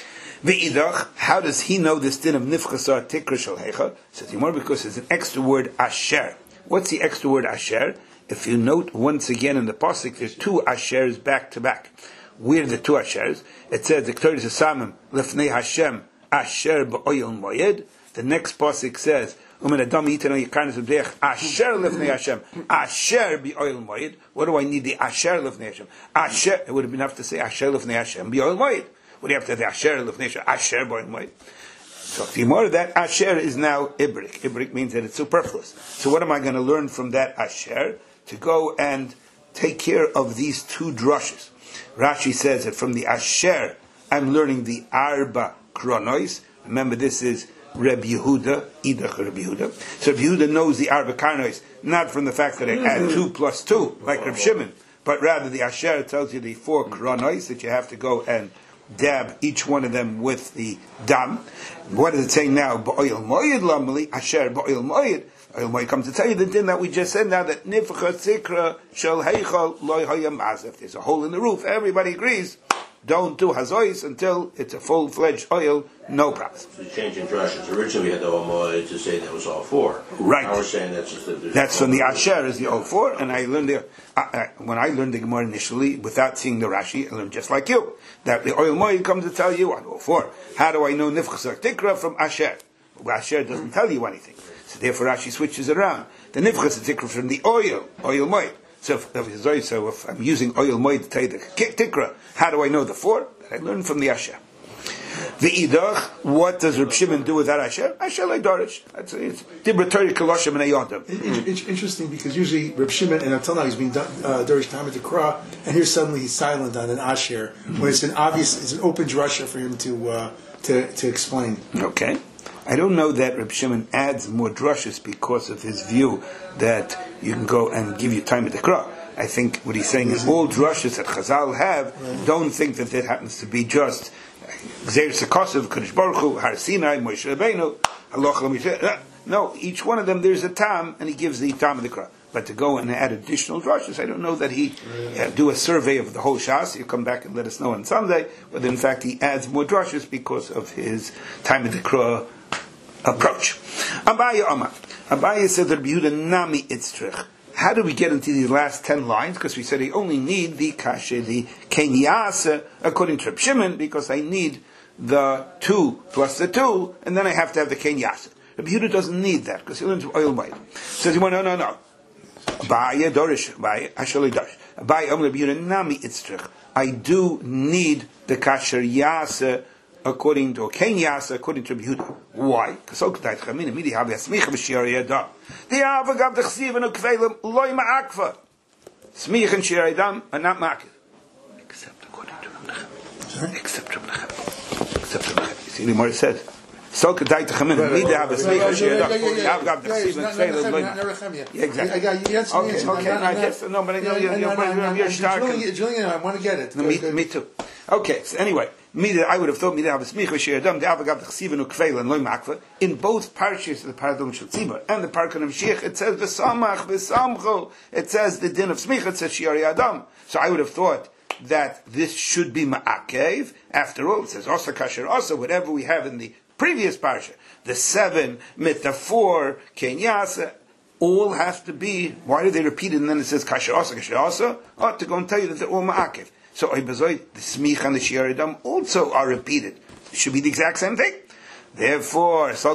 V'idach, how does he know this din of nifchasar tikra shel heicha? Says Yomar, because there's an extra word asher. What's the extra word asher? If you note once again in the pasuk, there's two ashers back to back. Where are the two ashers? It says the Ketores Samim lefnei Hashem asher ba'oyel moyed. The next pasuk says umen adam yitenu yikanis b'deich asher lefnei Hashem asher ba'oyel moyed. What do I need the asher lefnei Hashem? Asher. It would have been enough to say asher lefnei Hashem ba'oyel moyed. What do you have to have the asher lefnei Hashem asher ba'oyel moyed? So if you more that asher is now ibrik. Ibrik means that it's superfluous. So what am I going to learn from that asher? To go and take care of these two drushes. Rashi says that from the asher, I'm learning the arba kronois. Remember, this is Reb Yehuda, Idach Reb Yehuda. So Reb Yehuda knows the arba kronois, not from the fact that I add two plus two, like Reb Shimon, but rather the asher tells you the four kronois that you have to go and dab each one of them with the dam. What is it saying now? Ba'oil moyed lamali, asher ba'oil moyed. Oil comes to tell you the din that we just said now, that nifcha tzikra shel heichal loy hayam az. If there's a hole in the roof, everybody agrees, don't do hazois until it's a full-fledged oil, no problem. So you're changing drushes. Originally we had the omoy to say that was all four. Right. Now we're saying that's just the... That's from the asher is the all four, and I learned the, uh, uh, when I learned the Gemara initially, without seeing the Rashi, I learned just like you, that the oil moy comes to tell you on all four. How do I know nifcha tzikra from asher? Well, asher doesn't tell you anything. So therefore Rashi switches around. The nifchas is tikra from the oil, oil moed. So if, if, so if I'm using oil moed to tell you the tikra, how do I know the four? That I learned from the asher. The idach, what does Reb Shimon do with that asher? Asher like dorish. That's it's dibra kaloshim and ayodam. It's interesting because usually Reb Shimon, and until now he's been done uh, dorish time at the Kra, and here suddenly he's silent on an asher mm-hmm. when it's an obvious, it's an open drusha for him to uh, to to explain. Okay. I don't know that Reb Shimon adds more drushes because of his view that you can go and give you time at the Kra. I think what he's saying is all drushes that Chazal have, don't think that it happens to be just Gzeir Sekosov, Kadosh Baruch Hu, Har Sinai, Moshe Rabbeinu, Haloch L'Moshe. No, each one of them there's a tam, and he gives the tam of the Kra. But to go and add additional drushes, I don't know that he uh, do a survey of the whole Shas. He'll come back and let us know on Sunday. But in fact, he adds more drushes because of his time of the Kra approach. Abaya Omar. Abaya said that Yehuda Nami Itzrich. How do we get into these last ten lines? Because we said I only need the kashe, the kenyasa, according to Reb Shimon, because I need the two plus the two, and then I have to have the kenyasa. Reb Yehuda doesn't need that because he learns oil bite. Says, no, no, no. Abaya Dorish, Abaya Ashali Dorish. Abaya Omar Reb Yehuda Nami Itzrich. I do need the kasher yasa. According to Ken Yasa, according to Yehuda. Why? Because Okatayt Chamin immediately have Yasmicha b'Shir Yadam. The Avagav Dechsiv and Ukvelim loy ma'akva. Smich and Shir Yadam are not ma'akv. Except according to Rabbi. Except Rabbi. Except Rabbi. You see, the Gemara says. So Okatayt Chamin immediately have Yasmicha b'Shir Yadam. The Avagav Dechsiv and Ukvelim loy ma'akv. Exactly. Okay, okay. I guess no, but I know you're you're starting. Julian, I want to get it. Me too. Okay. So anyway. I would have thought in both parshas of the Paradum Shel Tzibur and the Parkan of Mashiach, it says v'samach v'samcho. It says the din of smicha. It says shiari adam. So I would have thought that this should be ma'akev. After all, it says also kasher also whatever we have in the previous parsha, the seven mit the four kenyasa. All have to be. Why do they repeat it and then it says kasher also kasher also? Oh, to go and tell you that they're all ma'akev. So the smich and the shiaridam also are repeated. It should be the exact same thing. Therefore, I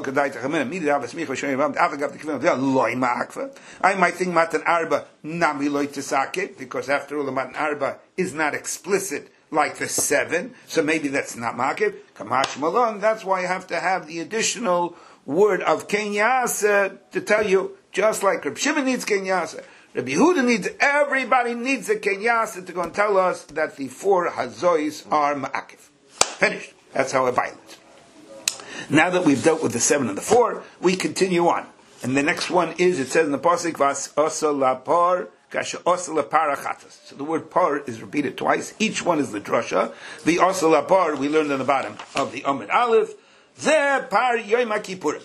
might think matan arba nami loy tesake, because after all the matan arba is not explicit like the seven, so maybe that's not makib. Kamash malon. That's why you have to have the additional word of kenyasa to tell you, just like Reb Shimon needs kenyasa. Rabbi Yehuda needs, everybody needs a kenyasa to go and tell us that the four hazois are ma'akiv. Finished. That's how I buy it. Now that we've dealt with the seven and the four, we continue on. And the next one is, it says in the pasuk, Vas asa lapar kasha osel parachatas. So the word par is repeated twice. Each one is the drasha. The osel par we learned on the bottom of the Amud Aleph. Ze par Yom Kippurim.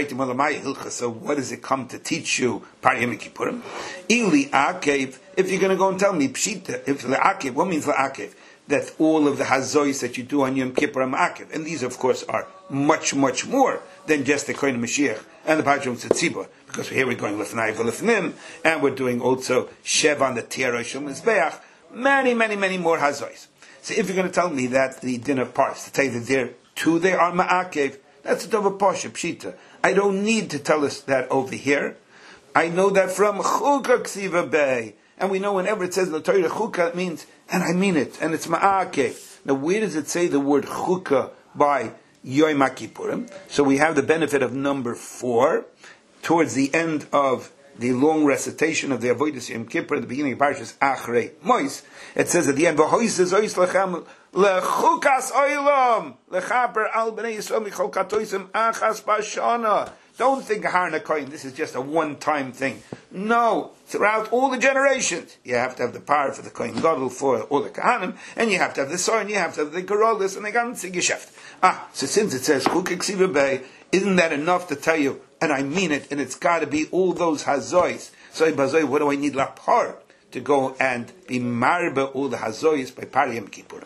So what does it come to teach you? Par Yom Kippurim. Ili akev. If you're going to go and tell me pshita, if la'akev, what means la'akev? That all of the hazois that you do on Yom Kippur are ma'akev, and these of course are much, much more than just the Kohen Mashiach and the Pajum Tzitzibah, because here we're going Lefnai v'Lefnim, and we're doing also Shev on the Tierah Shel Mizbeach, many, many, many more hazois. So if you're going to tell me that the din of parts, to tell you that there too they are ma'akev, that's a Tova Posha, Pshita. I don't need to tell us that over here. I know that from Chukah Ksiva Bey. And we know whenever it says in the Torah Chukah, it means, and I mean it, and it's ma'akev. Now where does it say the word Chukah by Yom Kippurim? So we have the benefit of number four, towards the end of the long recitation of the Avodas Yom Kippur, at the beginning of Parshas Achrei Mois, it says at the end, V'hoises ois lechem lechukas oilam lechaper al b'nei Yisrael michol katoisim achas b'shana. Don't think Harna Kohen, this is just a one-time thing. No, throughout all the generations, you have to have the power for the Kohen Gadol, for all the Kahanim, and you have to have the Soy, and you have to have the Gerolis, and the ganze Geschäft. Ah, so since it says Chukah Ksiva Bey, isn't that enough to tell you, and I mean it, and it's got to be all those Hazois. So, Bazoy, what do I need Lapar to go and be marba all the Hazois by Par Yom Kippurim?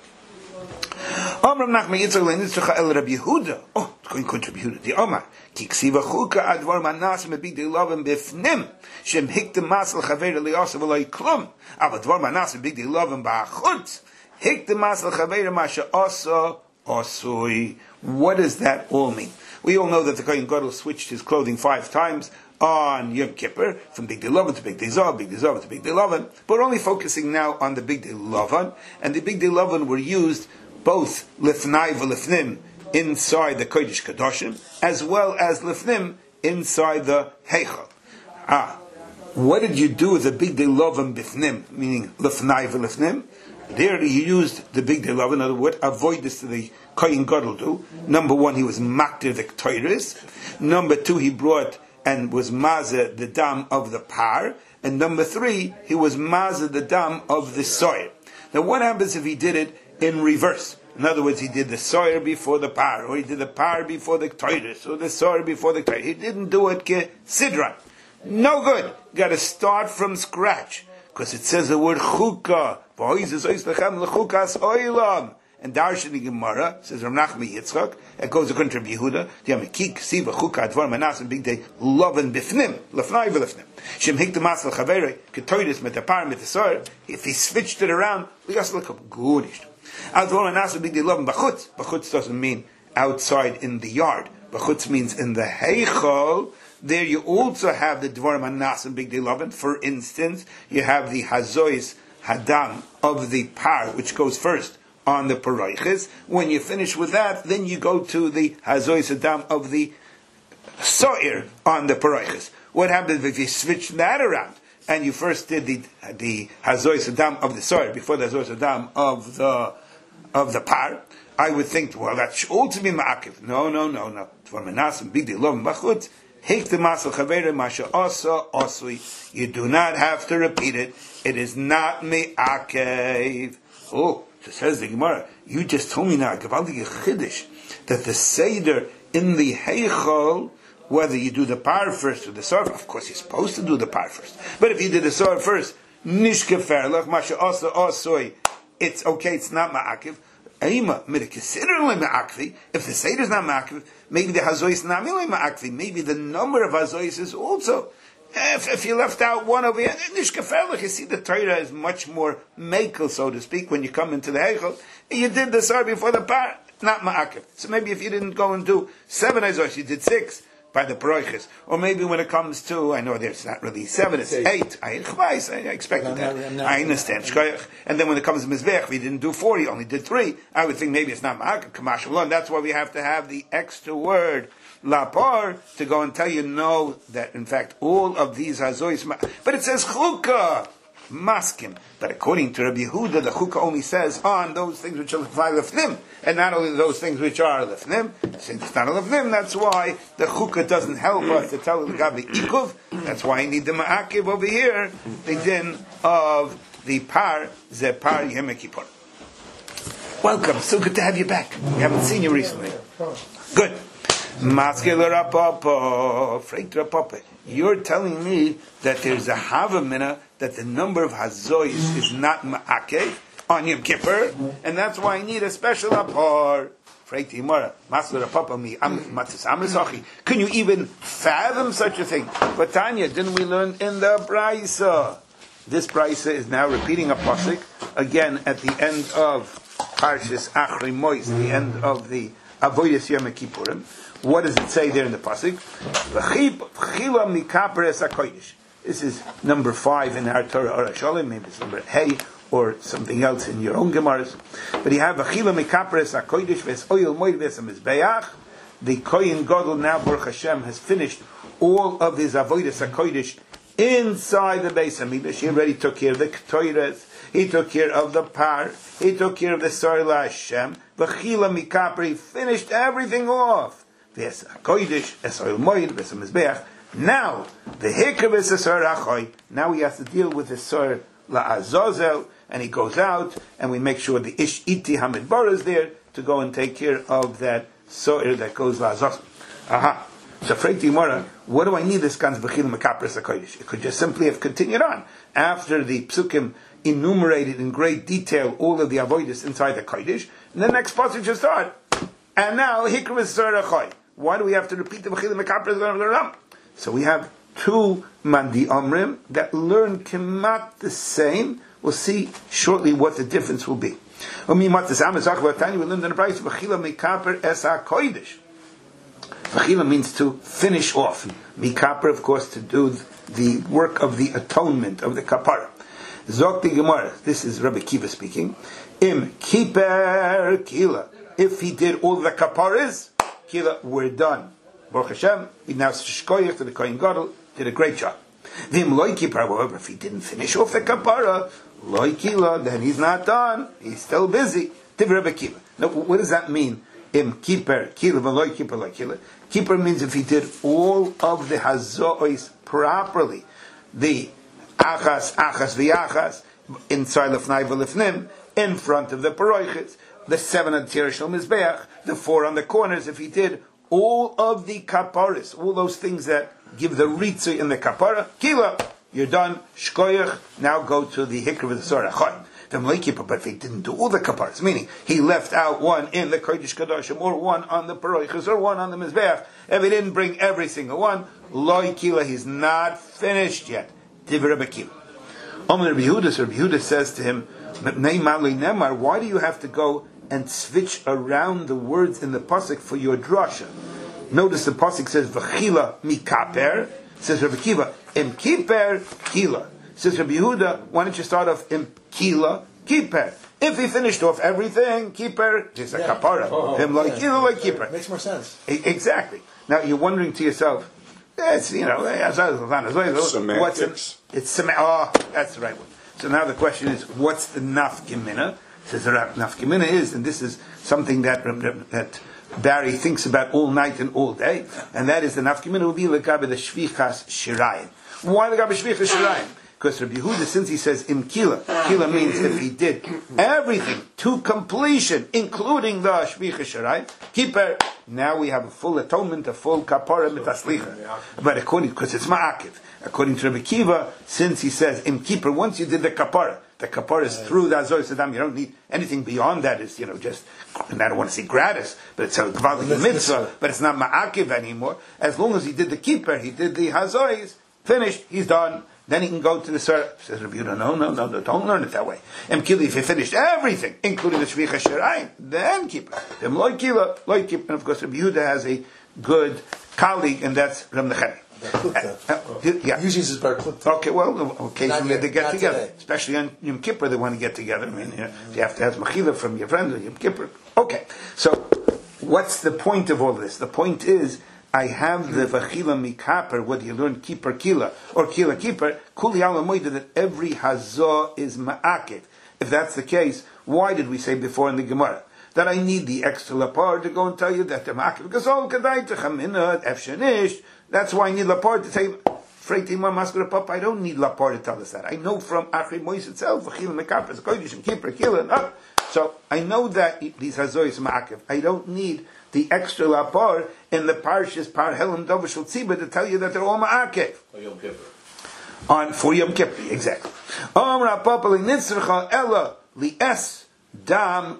Amram Nachman Yitzchak leNitzchak el Rabbi Yehuda. Oh, it's going to Rabbi Yehuda. The Omar ki ksiva chuka advar manas mebig dilavim bifnim shem hiktem masel chaver liyasav alay klum av advar manas mebig dilavim ba'achutz hiktem masel chaver masha asa asui. What does that all mean? We all know that the Kohen Gadol switched his clothing five times on Yom Kippur, from Big Dilavan to Big Dizav, Big Dizav to Big Dilavan, but we're only focusing now on the Big Dilavan, and the Big Dilavan were used both Lifnai v'Lifnim inside the Kodesh Kadoshim, as well as Lifnim inside the Heichal. Ah, what did you do with the Big Dilavan Bifnim, meaning Lifnai v'Lifnim? There he used the Big Dilavan, in other words, avoid this to the Kohen Gadol do. Number one, he was Maktir Victorious. Number two, he brought and was Mazah the dam of the par. And number three, he was Mazah the dam of the soil. Now what happens if he did it in reverse? In other words, he did the soil before the par, or he did the par before the Torah, or the soil before the Torah. He didn't do it ke sidran. No good. You got to start from scratch, because it says the word chukah. And Darshan the Gemara says Rav Nachman Yitzchak. It goes according to Rabbi Yehuda. Yamikik siva chukah advar manas and big day loven bifnim lefnai v'lefnim. Shem hik the masel chavere ketoidus mit the par mit the soil. If he switched it around, we just look up goodish. Advar manas and big day loven bachutz. Bachutz doesn't mean outside in the yard. Bachutz means in the heichal. There you also have the dvar manas and big day loven. For instance, you have the hazois hadam of the par, which goes first on the paroiches. When you finish with that, then you go to the hazois hadam of the soir on the paroiches. What happens if you switch that around and you first did the the hazois hadam of the soir before the hazois hadam of the of the par? I would think, well, that should also be ma'akiv. No, no, no, no. For menasim big de lov machutz. You do not have to repeat it. It is not me'akev. Oh, so says the Gemara, you just told me now, that the Seder in the Heichal, whether you do the par first or the Sor, of course you're supposed to do the par first. But if you did the Sor first, Nishkeferlach, Masha Asa Asoi, it's okay, it's not ma'akev. If the Seder is not ma'akiv, maybe the Hazois is not ma'akiv, maybe the number of Hazois is also. If, if you left out one over here, Nishkeferlich, you see the Torah is much more makel, so to speak, when you come into the Heichel. You did the Sar before the Par, not ma'akiv. So maybe if you didn't go and do seven Hazois, you did six by the Paroiches. Or maybe when it comes to, I know there's not really seven, it's eight. I, I expected that. I understand. And then when it comes to Mizbech, we didn't do four, he only did three. I would think maybe it's not Ma'akab, Kamash Alon. That's why we have to have the extra word, Lapar, to go and tell you, no, that in fact all of these Hazois, but it says Chukah. maskim. But according to Rabbi Yehuda, the chukah only says on those things which are lefnim, and not only those things which are lefnim. Since it's not a lefnim, that's why the chukah doesn't help us to tell the gabi ikuv. That's why I need the ma'akiv over here, the din of the par ze par Yom Kippur. Welcome. So good to have you back. We haven't seen you recently. Good. You're telling me that there's a havamina that the number of hazois is not ma'akev on Yom Kippur, and that's why I need a special apor. Can you even fathom such a thing? But Tanya, didn't we learn in the Braisa? This Braisa is now repeating a pasuk again at the end of Parshas Achri Mois, the end of the Avodas Yom Kippurim. What does it say there in the pasuk? This is number five in our Torah Orah Sholem. Maybe it's number Hey or something else in your own Gemaras. But you have V'chila mikaperes hakodesh v'es oyel moed v'es hamizbeach. The Kohen Gadol now, Baruch Hashem, has finished all of his Avodas HaKodesh inside the Beis Hamikdash. He already took care of the Ketores. He took care of the par. He took care of the Sar Hashem. V'chila mikaper. He finished everything off. V'es hakodesh es oyel moed v'es hamizbeach. Now the hikav is a Sar Achoy. Now he has to deal with the Sar LaAzazel, and he goes out, and we make sure the Ish Iti Hamidbar is there to go and take care of that So'ir that goes LaAzazel. Aha. So, Freiti Mora, what do I need this Kanz B'chil Mekapres HaKodesh? It could just simply have continued on. After the Psukim enumerated in great detail all of the Avoidus inside the Kodesh, and the next passage will start. And now, Hikr is Sar Achoy. Why do we have to repeat the B'chil Mekapres HaKodesh? So we have two Mandi Omrim that learn Kemat the same. We'll see shortly what the difference will be. We learned in the price of V'chila Mekaper Es HaKodesh. V'chila means to finish off. Mekaper, of course, to do the work of the atonement, of the kapara. Zokti Gemara, this is Rabbi Kiva speaking. Im Kiper Kila. If he did all the kaparas, Kila, we're done. Baruch Hashem, we now shkoyach to the Kohen Gadol, did a great job. V'im loy kipar, however, if he didn't finish off the kapara, loy kila, then he's not done. He's still busy. Tiv Rebbe Kiva. Now, what does that mean? Im kipar, kila, v'loy kipar, loy kila. Kipar means if he did all of the hazois properly, the achas, achas, v'achas, inside lefnai v'lefnim, in front of the paroiches, the seven on Tirishal Mizbeach, the four on the corners, if he did all of the kaparis, all those things that give the ritzui in the kapara, kila, you're done, shkoyach, now go to the hikr of the Sar Achoy. But if he didn't do all the kaparis, meaning he left out one in the Kodesh Kadoshim, or one on the paroiches, or one on the Mizbeach, if he didn't bring every single one, loy kila, he's not finished yet. Divrei Rebbe Kiva. Omer Rabbi Yehuda, Rabbi Yehuda says to him, why do you have to go and switch around the words in the pasuk for your drasha? Notice the pasuk says v'chila mikaper. Says Rabbi Kiva im kiper kila. Says Rabbi Yehuda, why don't you start off im kila kiper? If he finished off everything, kiper is a yeah. kapara. Oh, Him like kila like kiper makes more sense. E- exactly. Now you're wondering to yourself, it's you know what's in, it's sem- oh that's the right one. So now the question is, what's the nafkimina? Says the nafkimina is, and this is something that that Barry thinks about all night and all day, and that is the nafkimina will be legabe the shvichas shirayim. Why legabe shvichas shirayim? Because Rabbi Yehuda, since he says im kila, kila means if he did everything to completion, including the shvichas shirayim, kiper. Now we have a full atonement, a full kapara mitaslicha. But according, because it's ma'akiv, according to Rabbi Kiva, since he says im kiper, once you did the kapara, the kapara is through the Azor Saddam. You don't need anything beyond that. Is you know just, and I don't want to say gratis, but it's a gvalik mitzvah. But it's not ma'akiv anymore. As long as he did the kippur, he did the hazois, finished, he's done. Then he can go to the Surah. Says Rabbi Yehuda, no, no, no, no, don't learn it that way. Em kili, if he finished everything, including the shvicha shirayim, then kippur. Then loy kila, loy kippur. And of course, Rabbi Yehuda has a good colleague, and that's Ram Nechemi. Uh, uh, yeah. Usually it's Bar Klukta. Okay, well, occasionally they get together. Today. Especially on Yom Kippur, they want to get together. I mean, you, know, you have to have mechila from your friend on Yom Kippur. Okay, so what's the point of all this? The point is I have the v'chila mikaper, whether you learn keeper kila or kila keeper, kuli alamoida, that every hazah is ma'akid. If that's the case, why did we say before in the Gemara that I need the extra lapar to go and tell you that they're ma'akid? Because all kadai techamina efshenish. That's why I need lapar to tell you. I don't need lapar to tell us that. I know from Achri Mois itself, v'chila mikaper, kodesh and keeper kila. So I know that these hazah is ma'akid. I don't need the extra lapar in the parshas par helam dovashul tzibah to tell you that they're all ma'akev. Yom Kippur. On for Yom Kippur, exactly. Amra papali nitzrcha ella lies dam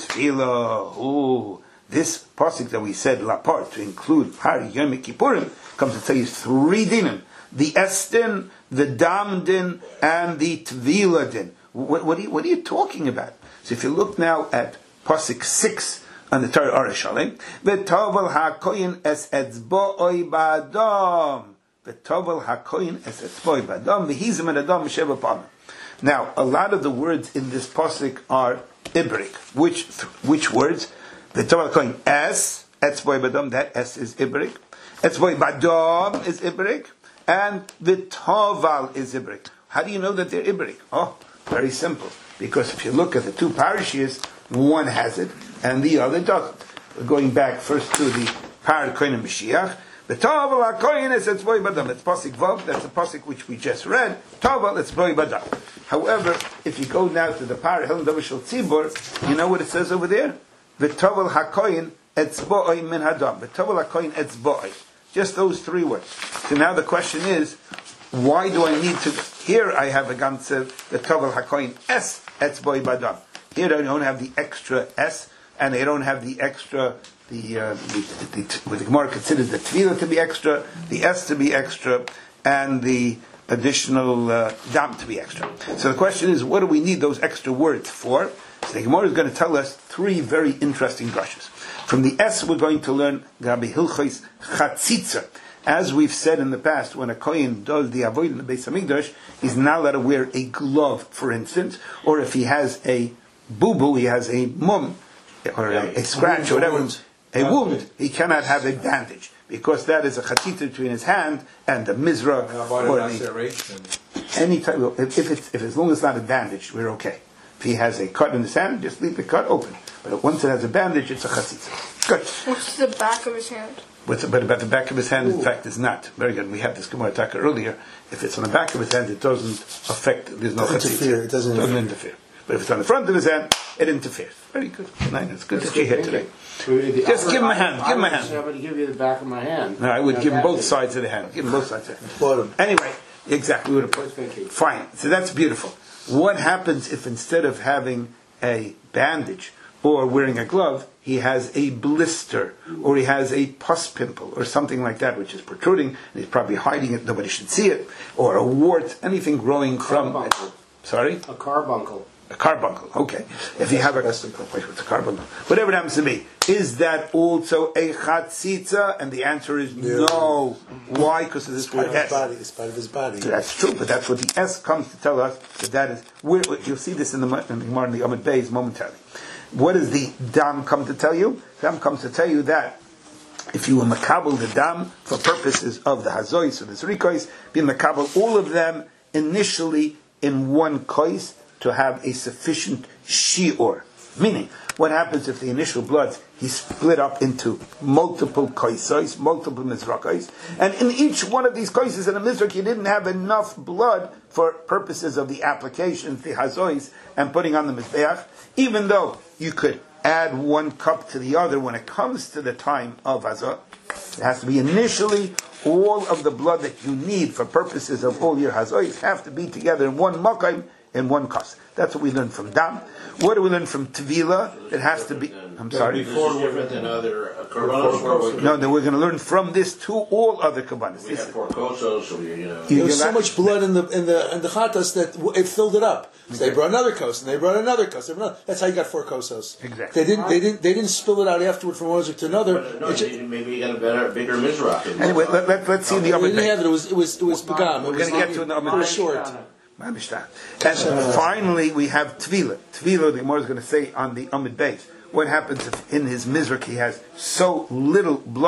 utfila. Ooh, this pasuk that we said lapar to include par Yom Kippurim comes to tell you three dinim: the estin, the dam din, and the tvila din. What, what, are you, what are you talking about? So if you look now at pasuk six. On the Torah Arashalim, v'tovel hakoyin es etzboi ba'adam, v'tovel hakoyin es etzboi ba'adam, v'hizim and adam sheva pamim. Now, a lot of the words in this pasuk are Ibrik. Which which words? V'tovel hakoyin es etzboi ba'adam. That es is Ibrik. Etzboi ba'adam is Ibrik, and v'tovel is Ibrik. How do you know that they're Ibrik? Oh, very simple. Because if you look at the two parashiyos, one has it and the other doesn't. We're going back first to the Par Kohen Mashiach. The Tavel HaKohen is Etzboi Badam. It's Pasik Vav. That's the Pasik which we just read. Tavel Etzboi Badam. However, if you go now to the Par Helam Davashal Tzibor, you know what it says over there? The Tavel HaKohen Etzboi Min Hadam. The Tavel HaKohen Etzboi. Just those three words. So now the question is, why do I need to? Here I have a Gamtzev, the Tavel HaKohen Es Etzboi Badam. Here they don't have the extra S, and they don't have the extra, the, uh, the, the, the what the Gemara considers the Tvila to be extra, the S to be extra, and the additional uh, Dam to be extra. So the question is, what do we need those extra words for? So the Gemara is going to tell us three very interesting brushes. From the S, we're going to learn Gabi Hilchos Chatzitza. As we've said in the past, when a Kohen does the Avodah in the Beis Hamikdash, he's not allowed to wear a glove, for instance, or if he has a boo-boo, he has a mum, or a, a scratch, or whatever, a wound, he cannot have a bandage, because that is a chatzitza between his hand and the mizrah, or the, any type, if, if, it's, if as long as it's not a bandage, we're okay. If he has a cut in his hand, just leave the cut open. But once it has a bandage, it's a chatzitza. Good. What's the back of his hand? What's, but about the back of his hand, in fact, is not. Very good. We had this Gemara Taka earlier. If it's on the back of his hand, it doesn't affect, there's no chatzitza. It doesn't, it doesn't interfere. But if it's on the front of his hand, it interferes. Very good. It's good that you're here today. Just give him a hand. Give him a hand. I'm going to give you the back of my hand. No, I would give him both sides of the hand. Give him both sides of the hand. Anyway, exactly what it Fine. So that's beautiful. What happens if instead of having a bandage or wearing a glove, he has a blister, or he has a pus pimple, or something like that, which is protruding, and he's probably hiding it, nobody should see it, or a wart, anything growing from it. Sorry? A carbuncle. A carbuncle, okay. If you have a, wait, what's a carbuncle? Whatever it happens to be. Is that also a chatzitza? And the answer is no. no. Why? Because of this it's part word of his S. body. It's part of his body. That's true, but that's what the S comes to tell us, that that is, we're, you'll see this in the in the Gemara in the Amud Beis momentarily. What does the dam come to tell you? Dam comes to tell you that if you will makabel the dam for purposes of the hazois or the zrikois, be makabel all of them initially in one kois, to have a sufficient shi'or. Meaning, what happens if the initial blood, he's split up into multiple koisos, multiple mizrakos, and in each one of these koisos in a mizrak, you didn't have enough blood for purposes of the applications, the hazois, and putting on the mizbeach, even though you could add one cup to the other when it comes to the time of hazah, it has to be initially all of the blood that you need for purposes of all your hazois have to be together in one makayim, in one cost. That's what we learn from Dam. What do we learn from Tvila? It has to be. I'm sorry. Before different than other kabbalas. No, then we're going to learn from this to all other kabbalas. We have four kosos, so we, you know. There was so much blood in the in the in the chatas that it filled it up. So okay. They brought another kos, and they brought another kos. Another, that's how you got four kosos. Exactly. They didn't. They didn't. They didn't spill it out afterward from one to another. But, no, just, maybe you got a better, bigger mizrach. Anyway, let, let, let's see the other. Amud Beis. It was it was it was begam. We're going to get to the Amud Beis. It was short. And finally, we have Tvila. Tvila, the Gemara is going to say on the Amud Beis. What happens if in his mizrach he has so little blood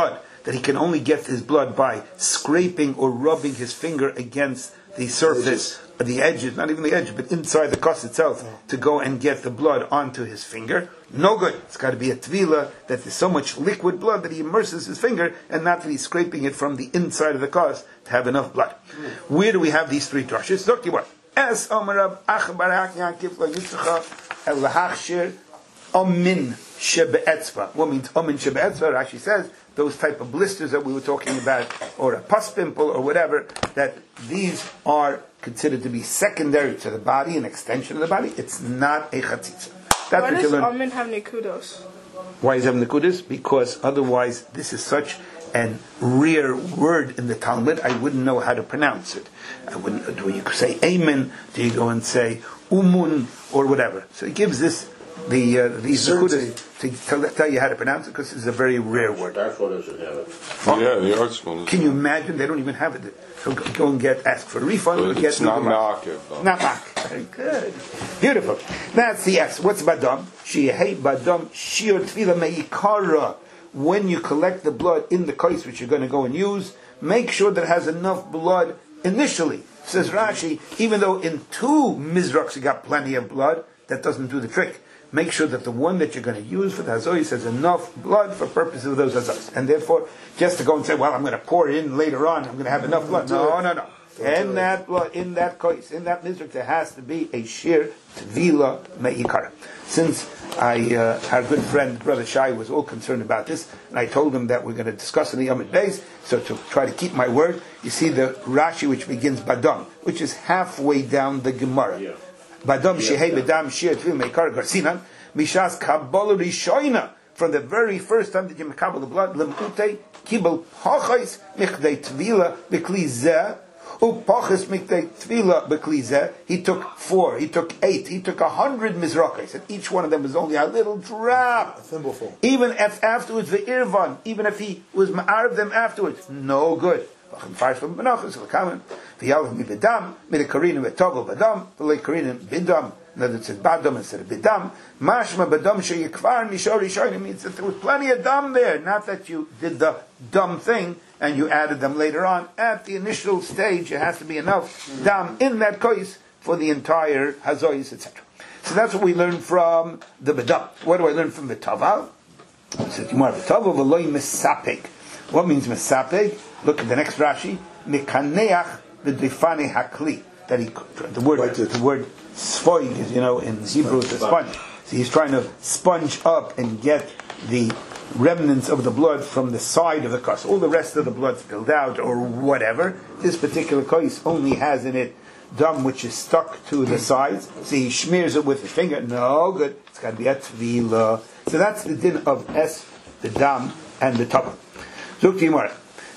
that he can only get his blood by scraping or rubbing his finger against the surface, the, the edges, not even the edge, but inside the kos itself, oh. to go and get the blood onto his finger. No good. It's got to be a tvila that there's so much liquid blood that he immerses his finger, and not that he's scraping it from the inside of the kos to have enough blood. Mm. Where do we have these three drushes? Look, you what? As Omarab Achbarak Yankif La Yitzchak El Lahachshir Omin Shebe'etzva. What means Omin Shebe'etzva? Rashi says those type of blisters that we were talking about, or a pus pimple, or whatever, that these are considered to be secondary to the body, an extension of the body. It's not a chatzitza. That's Why does Omin have nikudos? Why does it have nikudos? Because otherwise, this is such an rare word in the Talmud, I wouldn't know how to pronounce it. I wouldn't. Do you say amen? Do you go and say umun or whatever? So it gives this the uh, these nekudas to tell, tell you how to pronounce it, because it's a very rare word. That's what does it have it? Oh, yeah, the art school. Can you imagine? They don't even have it. So go and get ask for a refund. But or it's get not ma'akev. Not ma'akev. Very good. Beautiful. That's the S. What's badam? Shehei badam shiur tefila meikara. When you collect the blood in the kais which you're going to go and use, make sure that it has enough blood initially. Says Rashi, even though in two mizrachs you got plenty of blood, that doesn't do the trick. Make sure that the one that you're going to use for the hazois has enough blood for purposes of those hazois. And therefore, just to go and say, well, I'm going to pour it in later on, I'm going to have enough blood. No, no, no. In that blood, in that kais, in that mizrach, there has to be a shir tvila me'ikara. Since I, uh, our good friend, Brother Shai, was all concerned about this, and I told him that we're going to discuss in the Yom Beis, so to try to keep my word, you see the Rashi which begins Badam, which is halfway down the Gemara. Yeah. Badam shehei bedam shir tvil meikar garsinan, mishas kabbalah rishoina, from the very first time that you mekabel the blood, lemute kibel hachais michdei tvila bekli zeh, Upachas mikdei tvila beklize. He took four. He took eight. He took a hundred mizrakis, and each one of them was only a little drop. A thimbleful. Even if afterwards the irvan, even if he was ma'arv them afterwards, no good. Far from benachos l'kamen v'yalav mi bedam midikarinim v'tovel bedam v'leikarinim bedam. In other words, it says badam instead of bedam. Mashma bedam sheyikvar mishor rishonim means that there was plenty of dam there. Not that you did the dumb thing and you added them later on. At the initial stage, it has to be enough dam in that kais for the entire hazois, et cetera. So that's what we learn from the bedam. What do I learn from the taval? It says Gemara v'taval v'loy mesapek. What means mesapek? Look at the next Rashi. Mekaneach b'difane hakli. That he, the word, like the, the word sfoig is, you know, in Hebrew it's a sponge. So he's trying to sponge up and get the remnants of the blood from the side of the kos. All the rest of the blood spilled out or whatever. This particular kos only has in it dam which is stuck to the sides. So he smears it with his finger. No good. It's got to be a tvila. So that's the din of es, the dam, and the tabak. Look to Yimara.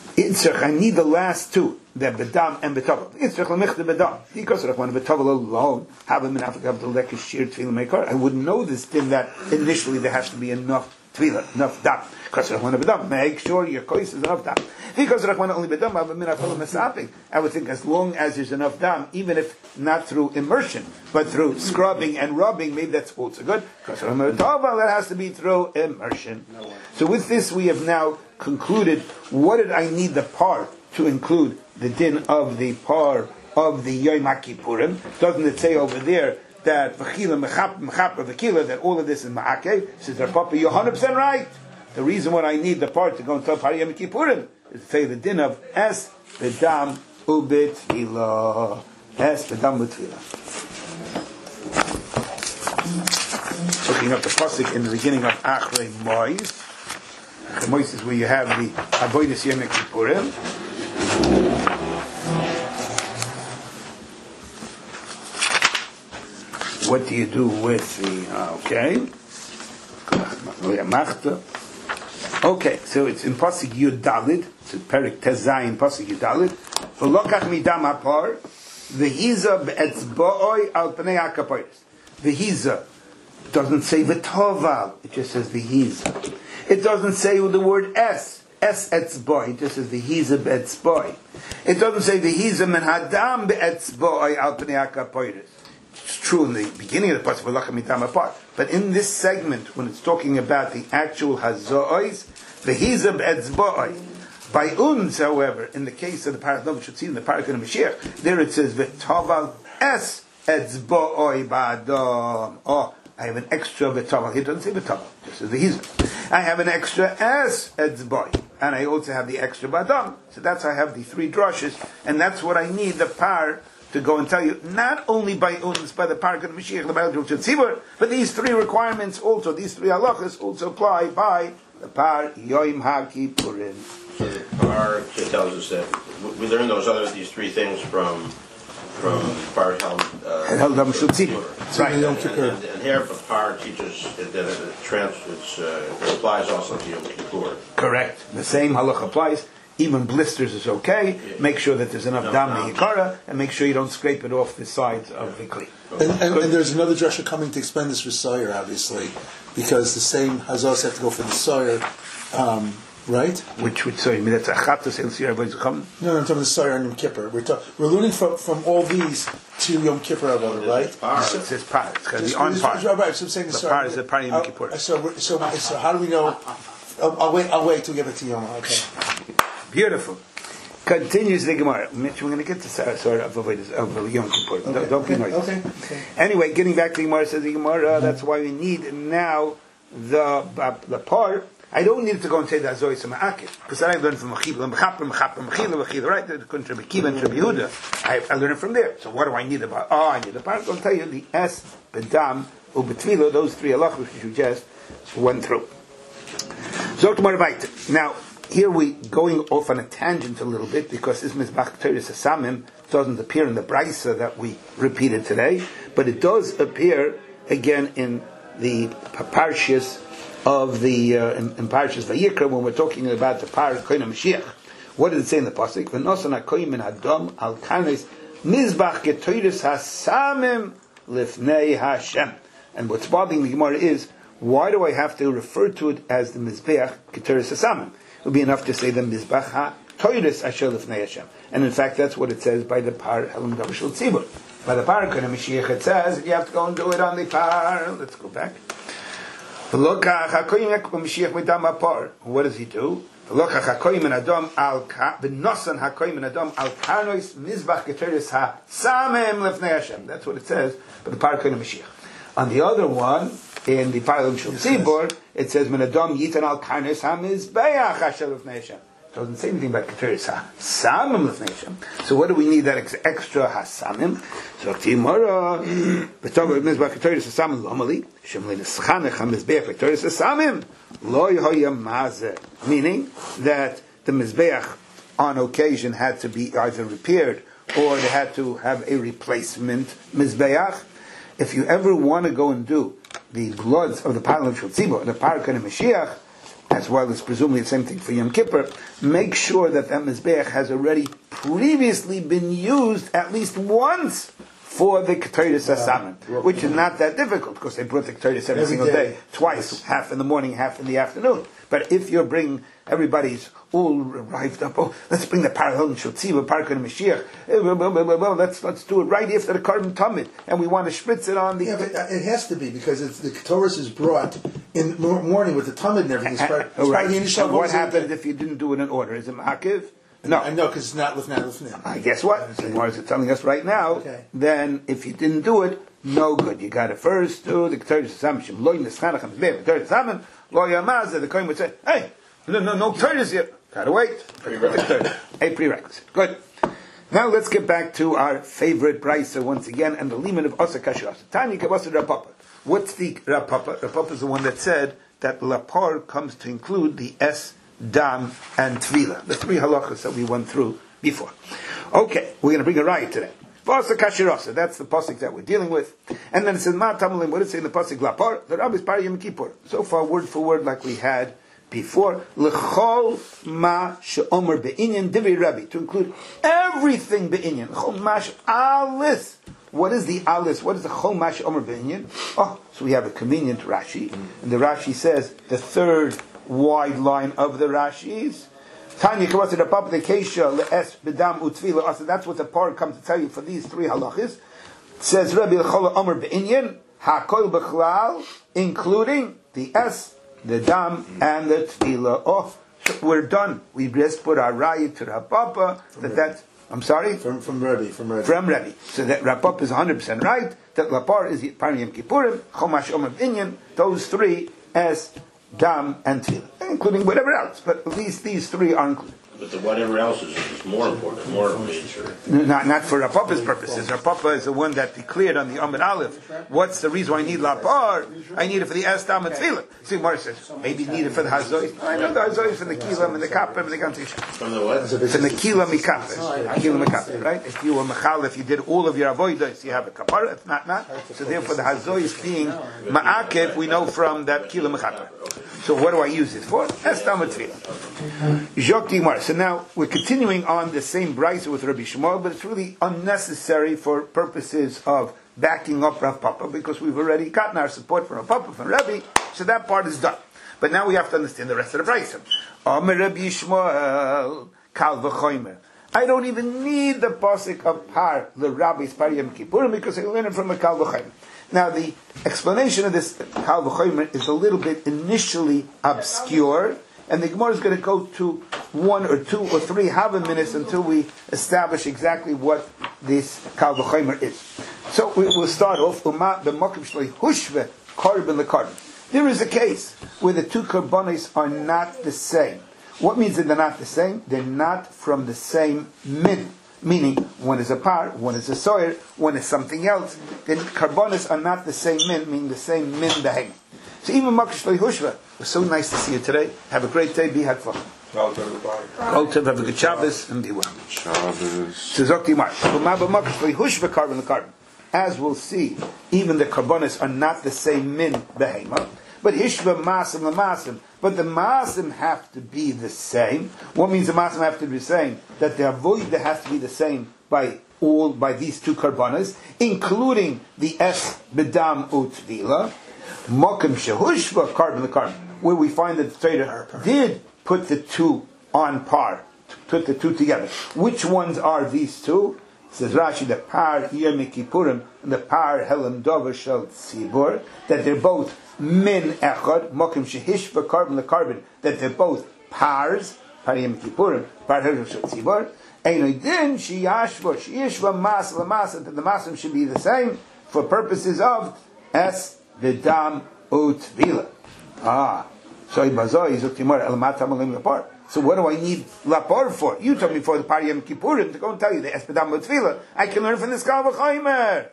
I need the last two, the bedam and betavel. Itzrach lemich the bedam. Because I want betavel alone. Have him in Africa have the lekish shir tefillah meikar. I wouldn't know this din that initially there has to be enough tefillah, enough dam. Because I want bedam. Make sure your kois is enough dam. Because I want only bedam. Have him in Africa mesapik. I would think as long as there's enough dam, even if not through immersion, but through scrubbing and rubbing, maybe that's also good. Because I want betavel, that has to be through immersion. So with this, we have now concluded what did I need the par to include the din of the par of the Yom HaKippurim. Doesn't it say over there that v'chila mechap mechap v'chila that all of this is ma'akev? Says their papa, you're one hundred percent right. The reason why I need the part to go and tell par Yom Kippurim is to say the din of es bedam ubetfila, es bedam ubetfila. Looking up the pasuk in the beginning of Achrei Mois. The Mois is where you have the Avodas Yom Kippurim. What do you do with the, uh, okay. Okay, so it's in Pasuk Yud Dalid, so Perik Tezayin Pasuk Yud Dalid. V'lokach midam hapar, v'hiza be'etzba'oi al pnei ha'kaporos. V'hiza doesn't say v'toval, it just says v'hiza. It doesn't say the word es, es etzboi. It just says v'hiza be'etzboi. It doesn't say v'hiza men hadam be'etzboi al pnei ha'kaporos. It's true in the beginning of the pasuk v'lokach midam hapar, but in this segment, when it's talking about the actual hazois, v'hiza be'etzboi, By uns, however, in the case of the Parak Dam Shutzim, the Parak of Mashiach, there it says v'toval es etzba'oi ba'adam. Oh, I have an extra v'toval. Here it doesn't say v'toval, just as the Hizr. I have an extra es etzba'oi, and I also have the extra ba'adam. So that's how I have the three drushes, and that's what I need the par to go and tell you, not only by uns, by the Parak of Mashiach, the Parak of Tzibur, but these three requirements also, these three halachas also apply by the par Yom HaKippurim. So the par tells us that we learn those other these three things from from par Hel Dam Tzibur. Right. And, and, and, and here the par teaches that it, trans, it's, uh, it applies also to Yom Kippur. Correct. The same halach applies. Even blisters is okay. Yeah. Make sure that there's enough no, dam no. Yikara, and make sure you don't scrape it off the sides yeah. of the kli. And, and, and there's another drasha coming to explain this for Sawyer, obviously, because the same hazos have to go for the Sawyer, um, right? Which would say, I mean, that's a chatas and Sawyer boys come. No, no, I'm talking about the Sawyer and Yom Kippur. We're ta- we're learning from, from all these to Yom Kippur, Avodah, right? Par. It says par. It's because the on par. Right, so I'm saying the, the par is the par Yom Kippur. So, so, so, how do we know? I'll, I'll wait. I'll wait till we get back to Yom. Okay. Beautiful. Continues the Gemara. Mitch, we're going to get to Sarah of of Yom Kippur. Okay. Don't, don't be noisy. Okay. Okay. Anyway, getting back to the Gemara, says the Gemara, that's why we need now the uh, the part. I don't need to go and say the Azois and Ma'akif, because I learned from Mechila, Mechapra, Mechapra, Mechila, Mechila, right? The country of Kiva and Rabbi Yehuda. I, I learned it from there. So what do I need about? Oh, I need the part. I'll tell you the Es, Bedam, Ubetvila, those three halachos which you just went through. Zok Gemara Vayter. Now, here we going off on a tangent a little bit because this Mizbach Teres Hasamim doesn't appear in the Brisa that we repeated today, but it does appear again in the Parshas of the uh, in, in Parshas Vayikra when we're talking about the Par Koina Mashiach. What does it say in the pasuk? V'nosan hakoyim min hadam al karnes Mizbach Teres Hasamim lifnei Hashem. And what's bothering the Gemara is, why do I have to refer to it as the Mizbeach Keteres Hasamim? It would be enough to say the Mizbach HaToyres Asher Lifnei Hashem. And in fact, that's what it says by the Par Helam Gavashul Tzibur. By the Par Koina Mashiach, it says you have to go and do it on the Par. Let's go back. What does he do? That's what it says by the Par Koina Mashiach. On the other one, in the Paralum Shul Tzibur, it says, "Menadom yitan al karnes hamizbeach asher lifnei Hashem." It doesn't say anything about keteris hasamim lifnei Hashem. So what do we need that ex- extra hasamim? So Timora, v'tov mizbeach keteris hasamim lomali shemli neschanech hamizbeach keteris hasamim lo yehoyam mazeh. Meaning that the mizbeach on occasion had to be either repaired or they had to have a replacement mizbeach. If you ever want to go and do the bloods of the Paralum Shul Tzibur, the Par Koina Mashiach, as well as presumably the same thing for Yom Kippur, make sure that that Mizbeach has already previously been used at least once for the Keteris Hasamim, which is not that difficult because they brought the Keteris every, every single day, day twice, yes. Half in the morning, half in the afternoon. But if you're bringing everybody's all arrived up, oh, let's bring the Paralum Shul Tzibur, Par Koina Mashiach. Well, let's let's do it right after the Karban Tamid, and we want to spritz it on the. Yeah, but it has to be because it's, the Keteris is brought in the morning with the Tamid and everything. It's part, it's right. part of the initial. And what happens if you didn't do it in order? Is it Ma'akiv? No, I know because it's not lifnei lifnei. I guess what? The Gemara is telling us right now. Okay. Then, if you didn't do it, no good. You got to first do the Keteris Hasamim. Lo yineschanach hamizbeach Keteris Hasamim. Lo yamazeh. The Kohen would say, "Hey, no, no, no Keteris here. Gotta wait." A prerequisite. Good. Now let's get back to our favorite brisa once again, and the liman of Asa Kashas. Tanya Kavasa Rapapa. What's the Rapapa? Rapapa is the one that said that Lapar comes to include the Es, Dam, and Tvila, the three halachas that we went through before. Okay, we're going to bring a riot today. Vasa Kashirasa, that's the pasuk that we're dealing with. And then it says, Ma Tamalim, what does it say in the pasuk Lapar? The Rabbi is Par Yom Kippur. So far, word for word, like we had before, L'chol ma she'omer be'inyan divi Rabbi, to include everything be'inyan. L'chol ma she'alis. What is the alis? What is the chol ma she'omer be'inyan? Oh, so we have a convenient Rashi, and the Rashi says the third wide line of the Rashis. Tanya Kavasa Rapapa the Kesha le'es bedam utvila. So that's what the par comes to tell you for these three halachas. It says Rabbi l'chol omer be'inyan hakol b'chlal, including the es, the dam, and the tefillah. Oh, So we're done. We just put our raya to Rav Papa that that's, I'm sorry? From from Rebbe, from Rebbe. From Rebbe. So that Rav Papa is one hundred percent right, that Lapar is Parim Yom Kippurim, Chomash Omer Inyan, those three as Dam and Tefillah, including whatever else, but at least these three are included. But the whatever else is, is more important, more major. Not, not for Rav Papa's purposes. Rav Papa is the one that declared on the Amud Aleph, what's the reason why I need Lapar? I need it for the Estam and Tefillah. See, Mar says, maybe you need it for the Hazois. I know the Hazois from the Kilam and the Kappa and the Gantish. From the what? From the Kilam and Kappa. Kilam and Kappa, right? If you were Mechal, if you did all of your Avoidas, you have a Kapara, if not, not. So therefore the Hazois being Ma'akev, we know from that Kilam and Kappa. So what do I use it for? Estam and Tefillah. Jokti Mar. So now we're continuing on the same brisa with Rabbi Shmuel, but it's really unnecessary for purposes of backing up Rav Papa because we've already gotten our support from Rav Papa, from Rabbi, so that part is done. But now we have to understand the rest of the brisa. Omer Rabbi Shmuel, Kal v'chomer. I don't even need the pasuk of Par, the Rabbi's Par Yom Kippurim, because I learn it from a Kal v'chomer. Now the explanation of this Kal v'chomer is a little bit initially obscure, and the Gemara is going to go to one or two or three Hava minutes until we establish exactly what this Kal v'chomer is. So we will start off. There is a case where the two karbonis are not the same. What means that they're not the same? They're not from the same min. Meaning, one is a par, one is a soyer, one is something else. Then karbonis are not the same min, meaning the same min behem. So even Makish Loi Hushva, it was so nice to see you today. Have a great day, be hadfah. Go to have a good Shabbos and be well. Shabbos. So Zokti Mar. Makish Loi Hushva carbon the carbon. As we'll see, even the karbonis are not the same min behema. But Hishva Masim the Masim. But the Masim have to be the same. What means the Masim have to be the same? That the Avoida has to be the same by all, by these two karbonas, including the Es Bedam Utvila. Mokim Shehushva, carbon the carbon, where we find that the Torah did put the two on par, put the two together. Which ones are these two? Says Rashi, the Par Yom Kippurim and the Par Helam Dover Shel Tzibur, that they're both min echad, Mokim Shehishva, carbon the carbon, that they're both pars, Par Yom Kippurim, Par Helam Shel Tzibur. Einoidin Sheyashva, Sheyishva Mas Lamas, that the Masim should be the same for purposes of Es V'dam Utvila. Ah, so Ibazoi Zuktimar Elamat Hamalim Lapar. So what do I need Lapar for? You told me for the Par Yom Kippurim to go and tell you the Es V'dam Utvila. I can learn from this Kal v'chomer.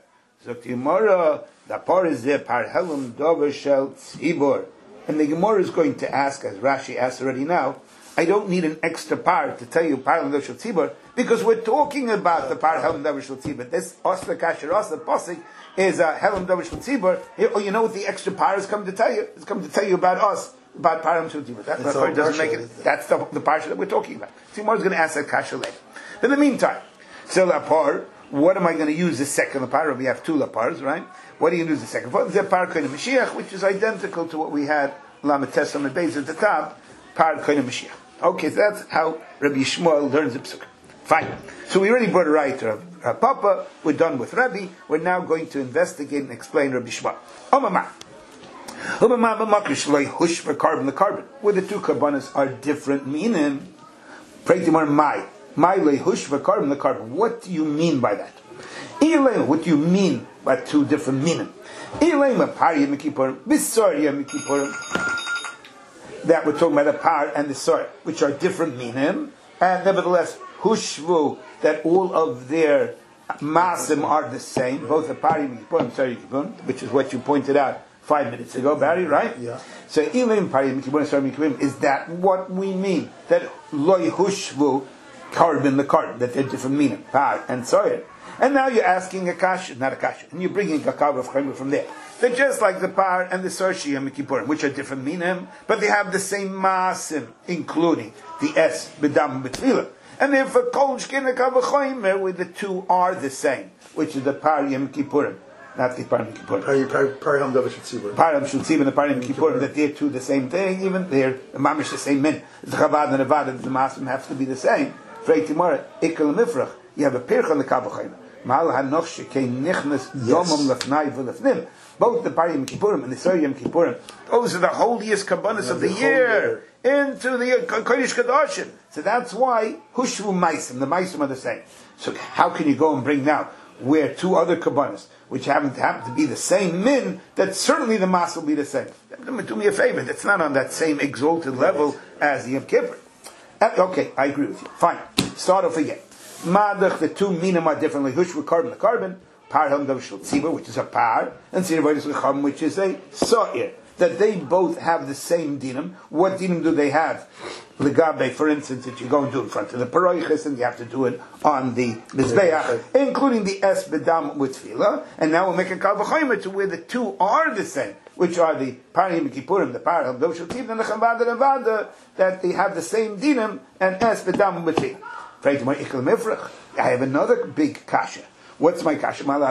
Zuktimar Lapar is there Par Helam Dover Shel Tzibur. And the Gemara is going to ask, as Rashi asked already now, I don't need an extra par to tell you Par Helam Dover Shel Tzibur, because we're talking about the Par Helam Dover Shel Tzibur. This Osla Kasher Osla Posik is a Helam Dover Shel Tzibur. Oh, you know what the extra par has come to tell you? It's come to tell you about us, about Par Helam Shel Tzibur. That part doesn't make it. That's the, the parsha that we're talking about. Timor is going to ask that Kasher later. In the meantime, so Lapar, what am I going to use the second Lapar? We have two Lapars, right? What do you use the second for? The Par Koine Mashiach, which is identical to what we had Lametes on the base at the top, Par Koine Mashiach. Okay, so that's how Rabbi Shmuel learns the Psuk. Fine. So we already brought a right to Rav Papa. We're done with Rabbi. We're now going to investigate and explain Rabbi Shmuel. Omama. Omama b'makrish loy hush for carbon the carbon. Where the two carbonas are different meaning. Preitimar mai. Mai loy hush for carbon the carbon. What do you mean by that? What do you mean by two different meaning? Par Yom Kippurim, Bisor Yom Kippurim. That we're talking about the par and the sor, which are different meaning, and nevertheless, hushvu, that all of their masim are the same, both the par and the which is what you pointed out five minutes ago, Barry, right? Yeah. So, ilim par is that what we mean? That loy hushvu, carbon the carbon, that they're different meaning, par and sor. And now you're asking a kasha, not a kasha, and you're bringing a kav of chayim from there. They're just like the par and the sorshi and Kippurim, which are different minim, but they have the same masim, including the es b'dam b'tfila. And therefore, kol shkina kav v'choymer, where the two are the same, which is the par yom Kippurim, not the par yom Kippurim. Par yom davar shetzibur. Par yom shetzibur and the par yom Kippurim, that they're two the same thing, even they're mamish the same min. The chabad and theavad, the masim have to be the same. Frei timor ikal mifrach. You have a pirch on the kav v'choymer. Mal hanoch shekei nichnas yomam lefnai v'lefnim. Both the Pari Yom Kippurim and the Sor Yom Kippurim, those are the holiest kabbanas of the, the year, year into the Kodesh Kadoshim. So that's why Hushvu Maisim, the Maisim are the same. So how can you go and bring now where two other kabbanas, which happen to happen to be the same min, that certainly the Mas will be the same? Do me a favor, that's not on that same exalted level as the Yom Kippur. Okay, I agree with you. Fine. Start off again. Madach, the two minim are differently. Hushvu carbon, the carbon. Par Helm Shel Tzibur, which is a par, and Sir Avodas L'Cham, which is a Sa'ir. That they both have the same dinam. What dinam do they have? Legabe, for instance, that you go and do in front of the Paroiches, and you have to do it on the Mizbeach, including the Es Bedam with Tefillah. And now we'll make a Kal V'chomer to where the two are the same, which are the Par Yom Kippurim, the Par Helm Shel Tzibur, and the Chavada and Vada, that they have the same dinam, and Es Bedam with Tefillah. I have another big kasha. What's my kasha? What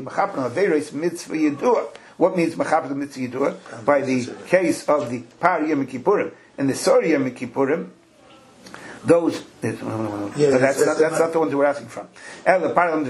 means mechaper mitzvah yidua? By the case of the Par Yom Kippurim and the Sor Yom Kippurim, those. Yeah, so that's, not, that's not the ones we're asking from. Both Par Yom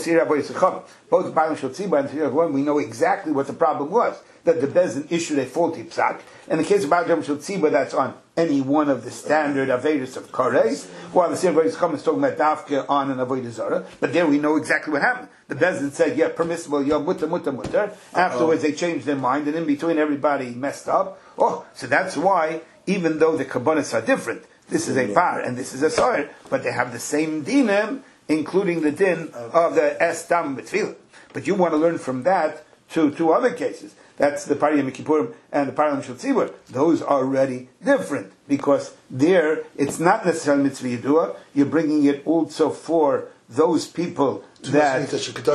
Shotziba and Sir we know exactly what the problem was. That the Bezin issued a faulty psak. In the case of Par Yom Shotziba, that's on any one of the standard Averis of Kares, while the Sir Avodas Chum is talking about Dafka on an Avodah Zarah. But there we know exactly what happened. The Bezin said, yeah, permissible, yeah, mutter, mutter, mutter. Afterwards they changed their mind, and in between everybody messed up. Oh, so that's why, even though the Kabbanas are different, this is a Par and this is a Sor, but they have the same dinim, including the din of the Es Dam B'Tfilah. But you want to learn from that to two other cases. That's the Par Yom Kippurim and the Par Yom Shel Tzibur. Those are already different, because there it's not necessarily mitzvah yidua. You're bringing it also for those people that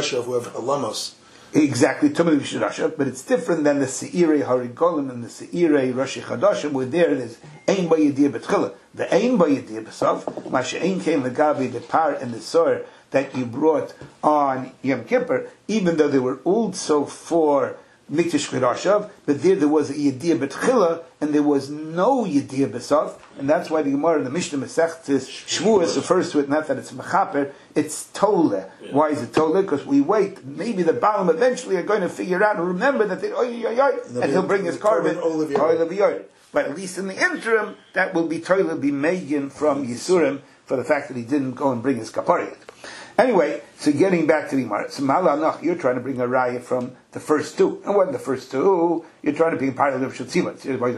exactly Tumah V'Shirasha, but it's different than the Seirei Harigolim and the Seirei Rashi Chadashim, where there it is Ein B'Yediyah B'Tchila. The Ein B'Yediyah B'Sof, Masha Ein Kein Legabi, the Par and the Sor that you brought on Yom Kippur, even though they were also for Mikdash Chirashav, but there there was a Yediyah B'Tchila, and there was no Yediyah B'Sof, and that's why the Gemara in the Mishnah Masechtes Shvuos refers to it, not that it's Mechaper, it's Toleh. Yeah. Why is it Toleh? Because we wait, maybe the Baalim eventually are going to figure out and remember that they, oy, oy, oy, and he'll bring his carbon, but at least in the interim, that will be Toleh, be Megan from Yisurim, for the fact that he didn't go and bring his Kapariyat. Anyway, so getting back to the Gemara, so Malanach, you're trying to bring a raya from the first two. And what the first two? You're trying to bring Par Yom Shotziba,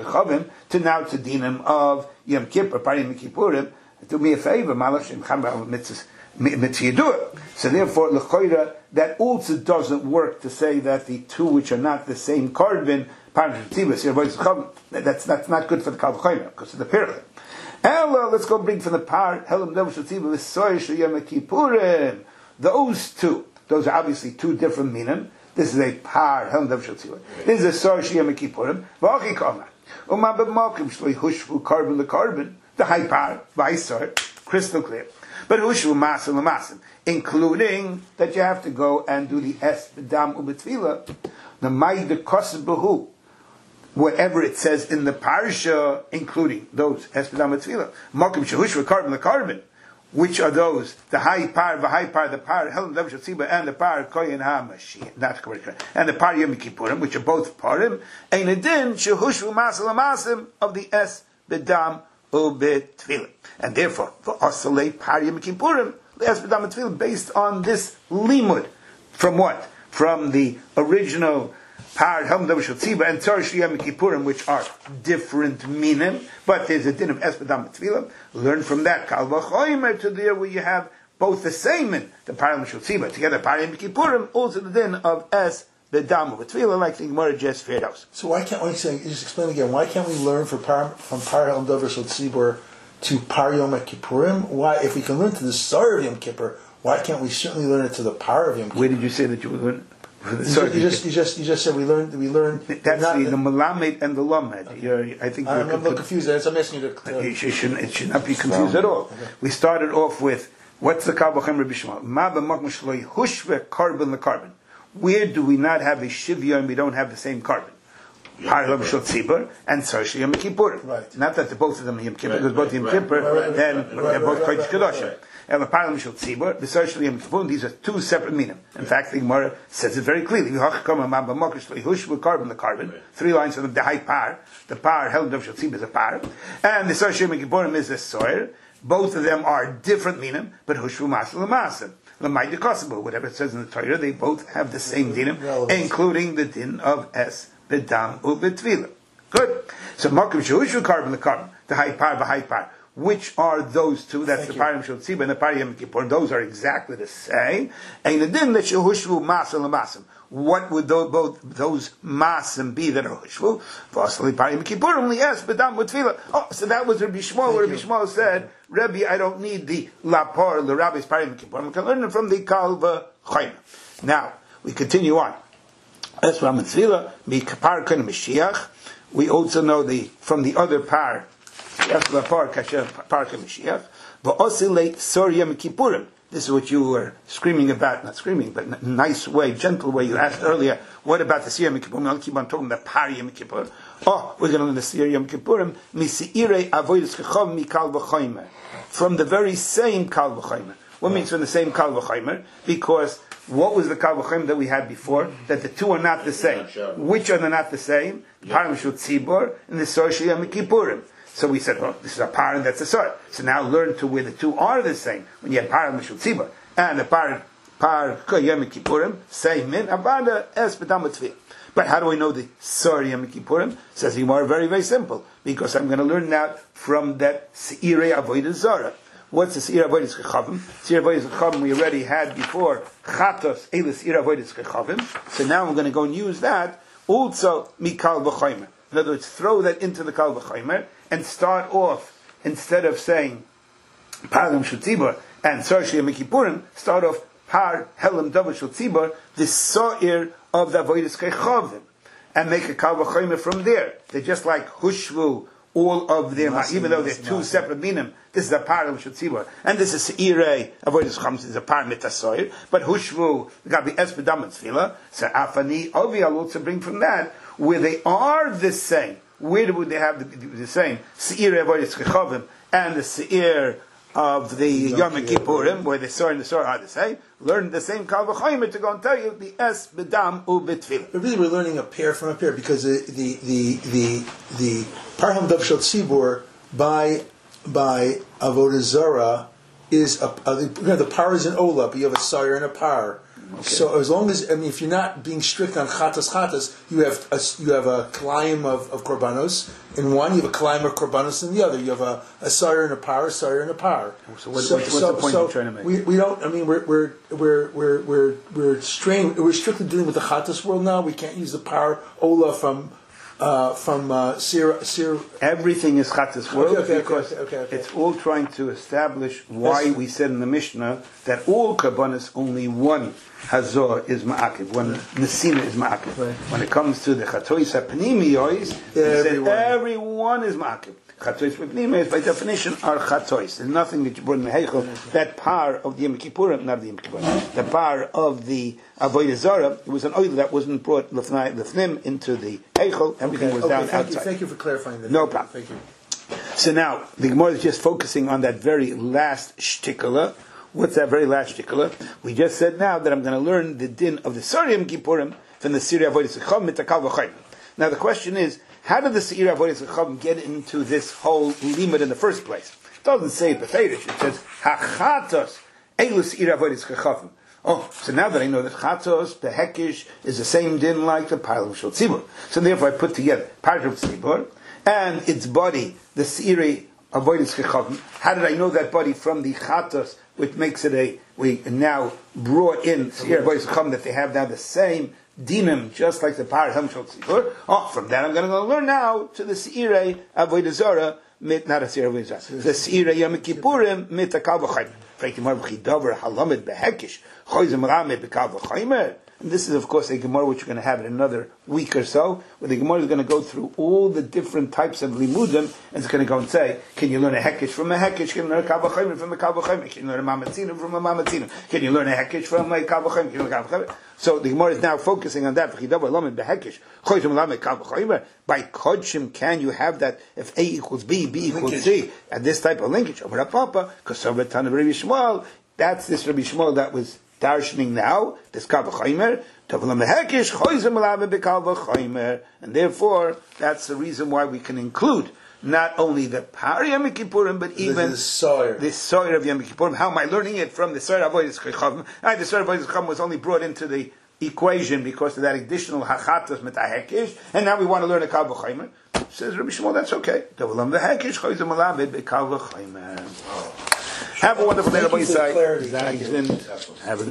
to now to dinim of Yom Kippur, Par Yom Kippurim. Do me a favor, Malach mitzvah yidua. So therefore, l'choira, that also doesn't work to say that the two which are not the same carbon, Par Yom Shotziba, that's that's not good for the Kal V'chomer because of the Pircha. Hello, let's go bring from the Par Helm Dov Shotziba with Soy Yom Kippurim. Those two, those are obviously two different minim. This is a Par Helm Dov Shotziba. This is a Soy Yom Kippurim. V'achi Kama Uma B'Malkim Shloi Hushvu Carbon the carbon, the high Par V'Isor, crystal clear. But Hushvu Masim Masim, including that you have to go and do the Es B'Dam U'B'Tfila, the Maid the Kosel B'Hu. Whatever it says in the parsha, including those Espedam Tefillah, Malkim Shehush carbon the carbon, which are those the high par, the high par, the par Helm Dav Shotziba, and the par Koyin HaMashiach, not correct, and the par Yom Kippurim, which are both parim, and adin Shehush Masal Masim of the Es Bedam Ubet Tefillah, and therefore for Asalei par Yom Kippurim, the Es Bedam Tefillah, based on this limud, from what? From the original Par Helm Dav Shotziba and Tzar Yom Kippurim, which are different minim, but there's a din of Es B'Dam Tefillah. Learn from that Kal V'chomer to there where you have both the same in the Par Helm Shotziba together, Par Yom Kippurim, also the din of Es B'Dam Tefillah, like the Gemara just fed out. So why can't we say? Just explain again. Why can't we learn from Par from Par Helm Dav Shotziba to Par Yom Kippurim? Why, if we can learn to the Sar of Yom Kippur, why can't we certainly learn it to the Par of Yom Kippur? Where did you say that you were learning? You just, you just, you just, you just said we learned. We learned. That's not, the, the Malamed and the Lamed. Okay. You're, I think I'm, I'm a little confused. That's I'm asking you to. Uh, you should, it should not be confused at all. Okay. We started off with what's the Kal V'chomer Rabbi Shmuel? Ma b'makom shloi hushve carbon the carbon. Where do we not have a shivya and we don't have the same carbon? Parlam Shel Tzibur, and Tzarshi Yom Kippur. Right. Not that the both of them are Yom Kippur, Right, because both right, Yom right, Kippur, right, right, then right, they're both right, Kodesh right, Kedoshim. right. And the Parlam Shel Tzibur, the Tzarshi Yom Kippur, these are two separate minim. In fact, the Gemara says it very clearly. The carbon, three lines from the high par. The par, Helen Dov Shel Tzibur is a par. And the Tzarshi Yom Kippurim is a soil. Both of them are different minim, but Hushvu Masel L'Masem. L'mayde Kosabo, whatever it says in the Torah, they both have the same dinim, including the din of Es, Bedam, U Betvila. Good. So Makim Shehushu carbon the carbon, the high par, the high par. Which are those two? That's Thank the Parim Shel Tzibur and the Parim Yom Kippur. Those are exactly the same. And the din that Shehushvu Masel L'Masem. What would those, both those masim be that are hushvu? Vasali Parim Kippur only yes, Bedam Betvila. Oh, so that was Rabbi Shmuel. Where Rabbi Shmuel said, Rabbi, I don't need the lapor, the Rabbi's Parim Kippur. I can learn it from the Kalva Chayma. Now we continue on. That's Ram and Tzvila, Mikapar Kan Mashiach. We also know the from the other par. Yes, lapor kasher par Kan Mashiach. Va'osilate Sor Yom Kippurim. This is what you were screaming about, not screaming, but in a nice way, gentle way. You asked earlier, what about the Siyar Yom Kippurim? I'll keep on talking about Par Yom Kippur. Oh, we're going to learn the Siyar Yom Kippurim. Misi'irei avodas kechav mikal v'chomer. From the very same kal v'chomer. What means from the same kal v'chomer? Because what was the kal v'chomer that we had before? That the two are not the same. Which are they not the same? Parim Shel Tzibur and the Sor Shel Yom Kippurim. So we said, well, this is a par and that's a sor. So now learn to where the two are the same. When you have par and Shel Tzibur and the par par Yom Kippurim, same min avada es bedam tzvi. But how do I know the sor Yom Kippurim? Says Gemara, very very simple. Because I'm going to learn now from that seirei avodah zara. What's the seirei avodah chechavim? Seirei avodah chechavim we already had before. Chatos elis seirei avodah chechavim. So now we're going to go and use that also mikal v'chaymer. In other words, throw that into the kal v'chaymer and start off, instead of saying Parim Shel Tzibur and Sor Shel Yom Kippurim, start off Par Helam Davar Shel Tzibur, the So'ir of the Avodas Kechavim, and make a Kal V'chomer from there. They're just like Hushvu, all of them, Masim, even though they're two Masim. Separate minim. This is a Parim Shel Tzibur, and this is Seirei Avodas Kechavim, this is a Par Mitasoir, but Hushvu, got to be Es B'dam and Tzvila, so Afani, Ovi, I'll also bring from that, where they are the same. Where would they have the, the same Seir Avodas Kechavim and the Seir of the Yom Kippurim, where the Sor and the Sor are the same? Learn the same Kal V'chomer to go and tell you the Es B'dam U B'Tfila. But really, we're learning a pair from a pair because the the the the, the Parham Dav Shel Tzibur by by Avodah Zarah is a, a the, you know, the par is an ola, but you have a sire and a par. Okay. So as long as I mean, if you're not being strict on chatas chatas, you have a, you have a kalayim of, of korbanos in one, you have a kalayim of korbanos in the other. You have a, a sire and a par, a sire and a par. So, what, so what's so, the point so you're trying to make? We, we don't. I mean, we're we're we're we're we're we're strained. We're strictly dealing with the chatas world now. We can't use the par ola from. Uh, from uh, Sir, Sir. Everything is chatas world okay, okay, because okay, okay, okay. it's all trying to establish why yes. we said in the Mishnah that all karbanos only one hazor is ma'akiv, one nesina is ma'akiv. Right. When it comes to the chatois hapnimiyos, everyone. everyone is ma'akiv. Chatois hapnimiyos by definition are chatois. There's nothing that you brought in the heichel. That par of the Yom Kippurim, not the Yom Kippurim, the par of the Avodah Zarah, it was an oil that wasn't brought lefnim into the heichel. Everything okay. was okay, down thank outside. You, thank you for clarifying that. No problem. Thank you. So now, the Gemara is just focusing on that very last shtikala. What's that very last shtikala? We just said now that I'm going to learn the din of the Sor Yom Kippurim from the Seir Avodas Kechavim mitakal v'chomer. Now the question is, how did the Seir Avodas Kechavim get into this whole limit in the first place? It doesn't say beferish. It says hachatos elu Seir Avodas Kechavim. Oh, so now that I know that chatos, the hekish, is the same din like the Parim Shel Tzibur. So therefore I put together Parim Shel Tzibur and its body, the Seirei Avodas Kechavim. How did I know that body from the chatos, which makes it a, we now brought in Seirei Avodas Kechavim, that they have now the same dinim, just like the Parim Shel Tzibur. Oh, from that I'm going to go learn now to the Seirei Avodah Zarah, mit, not a Seirei Avodah Zarah, the Seirei Yom Kippurim, mit a Kal V'chomer. In And this is, of course, a Gemara which we're going to have in another week or so, where the Gemara is going to go through all the different types of limudim, and it's going to go and say, can you learn a hekesh from a hekesh? Can you learn a kal v'chomer from a kal v'chomer? Can you learn a mamatzinu from a mamatzinu? Can you learn a hekesh from a kal v'chomer? Can you learn a kal v'chomer? So the Gemara is now focusing on that. By kodshim, can you have that if A equals B, B equals linkage. C, and this type of linkage? That's this Rabbi Shmuel that was darshaning now, this kal v'chomer, and therefore that's the reason why we can include not only the Par Yom Kippurim, but even the Soyer of Yom Kippurim. How am I learning it from the Soyer Avodas Chachavim? The Soyer Avodas Chachavim was only brought into the equation because of that additional hachatas mit hahekish, and now we want to learn a kal v'chomer. Says Rabbi Shmuel, that's okay. Have a wonderful day, Rabbi Yisai. Have a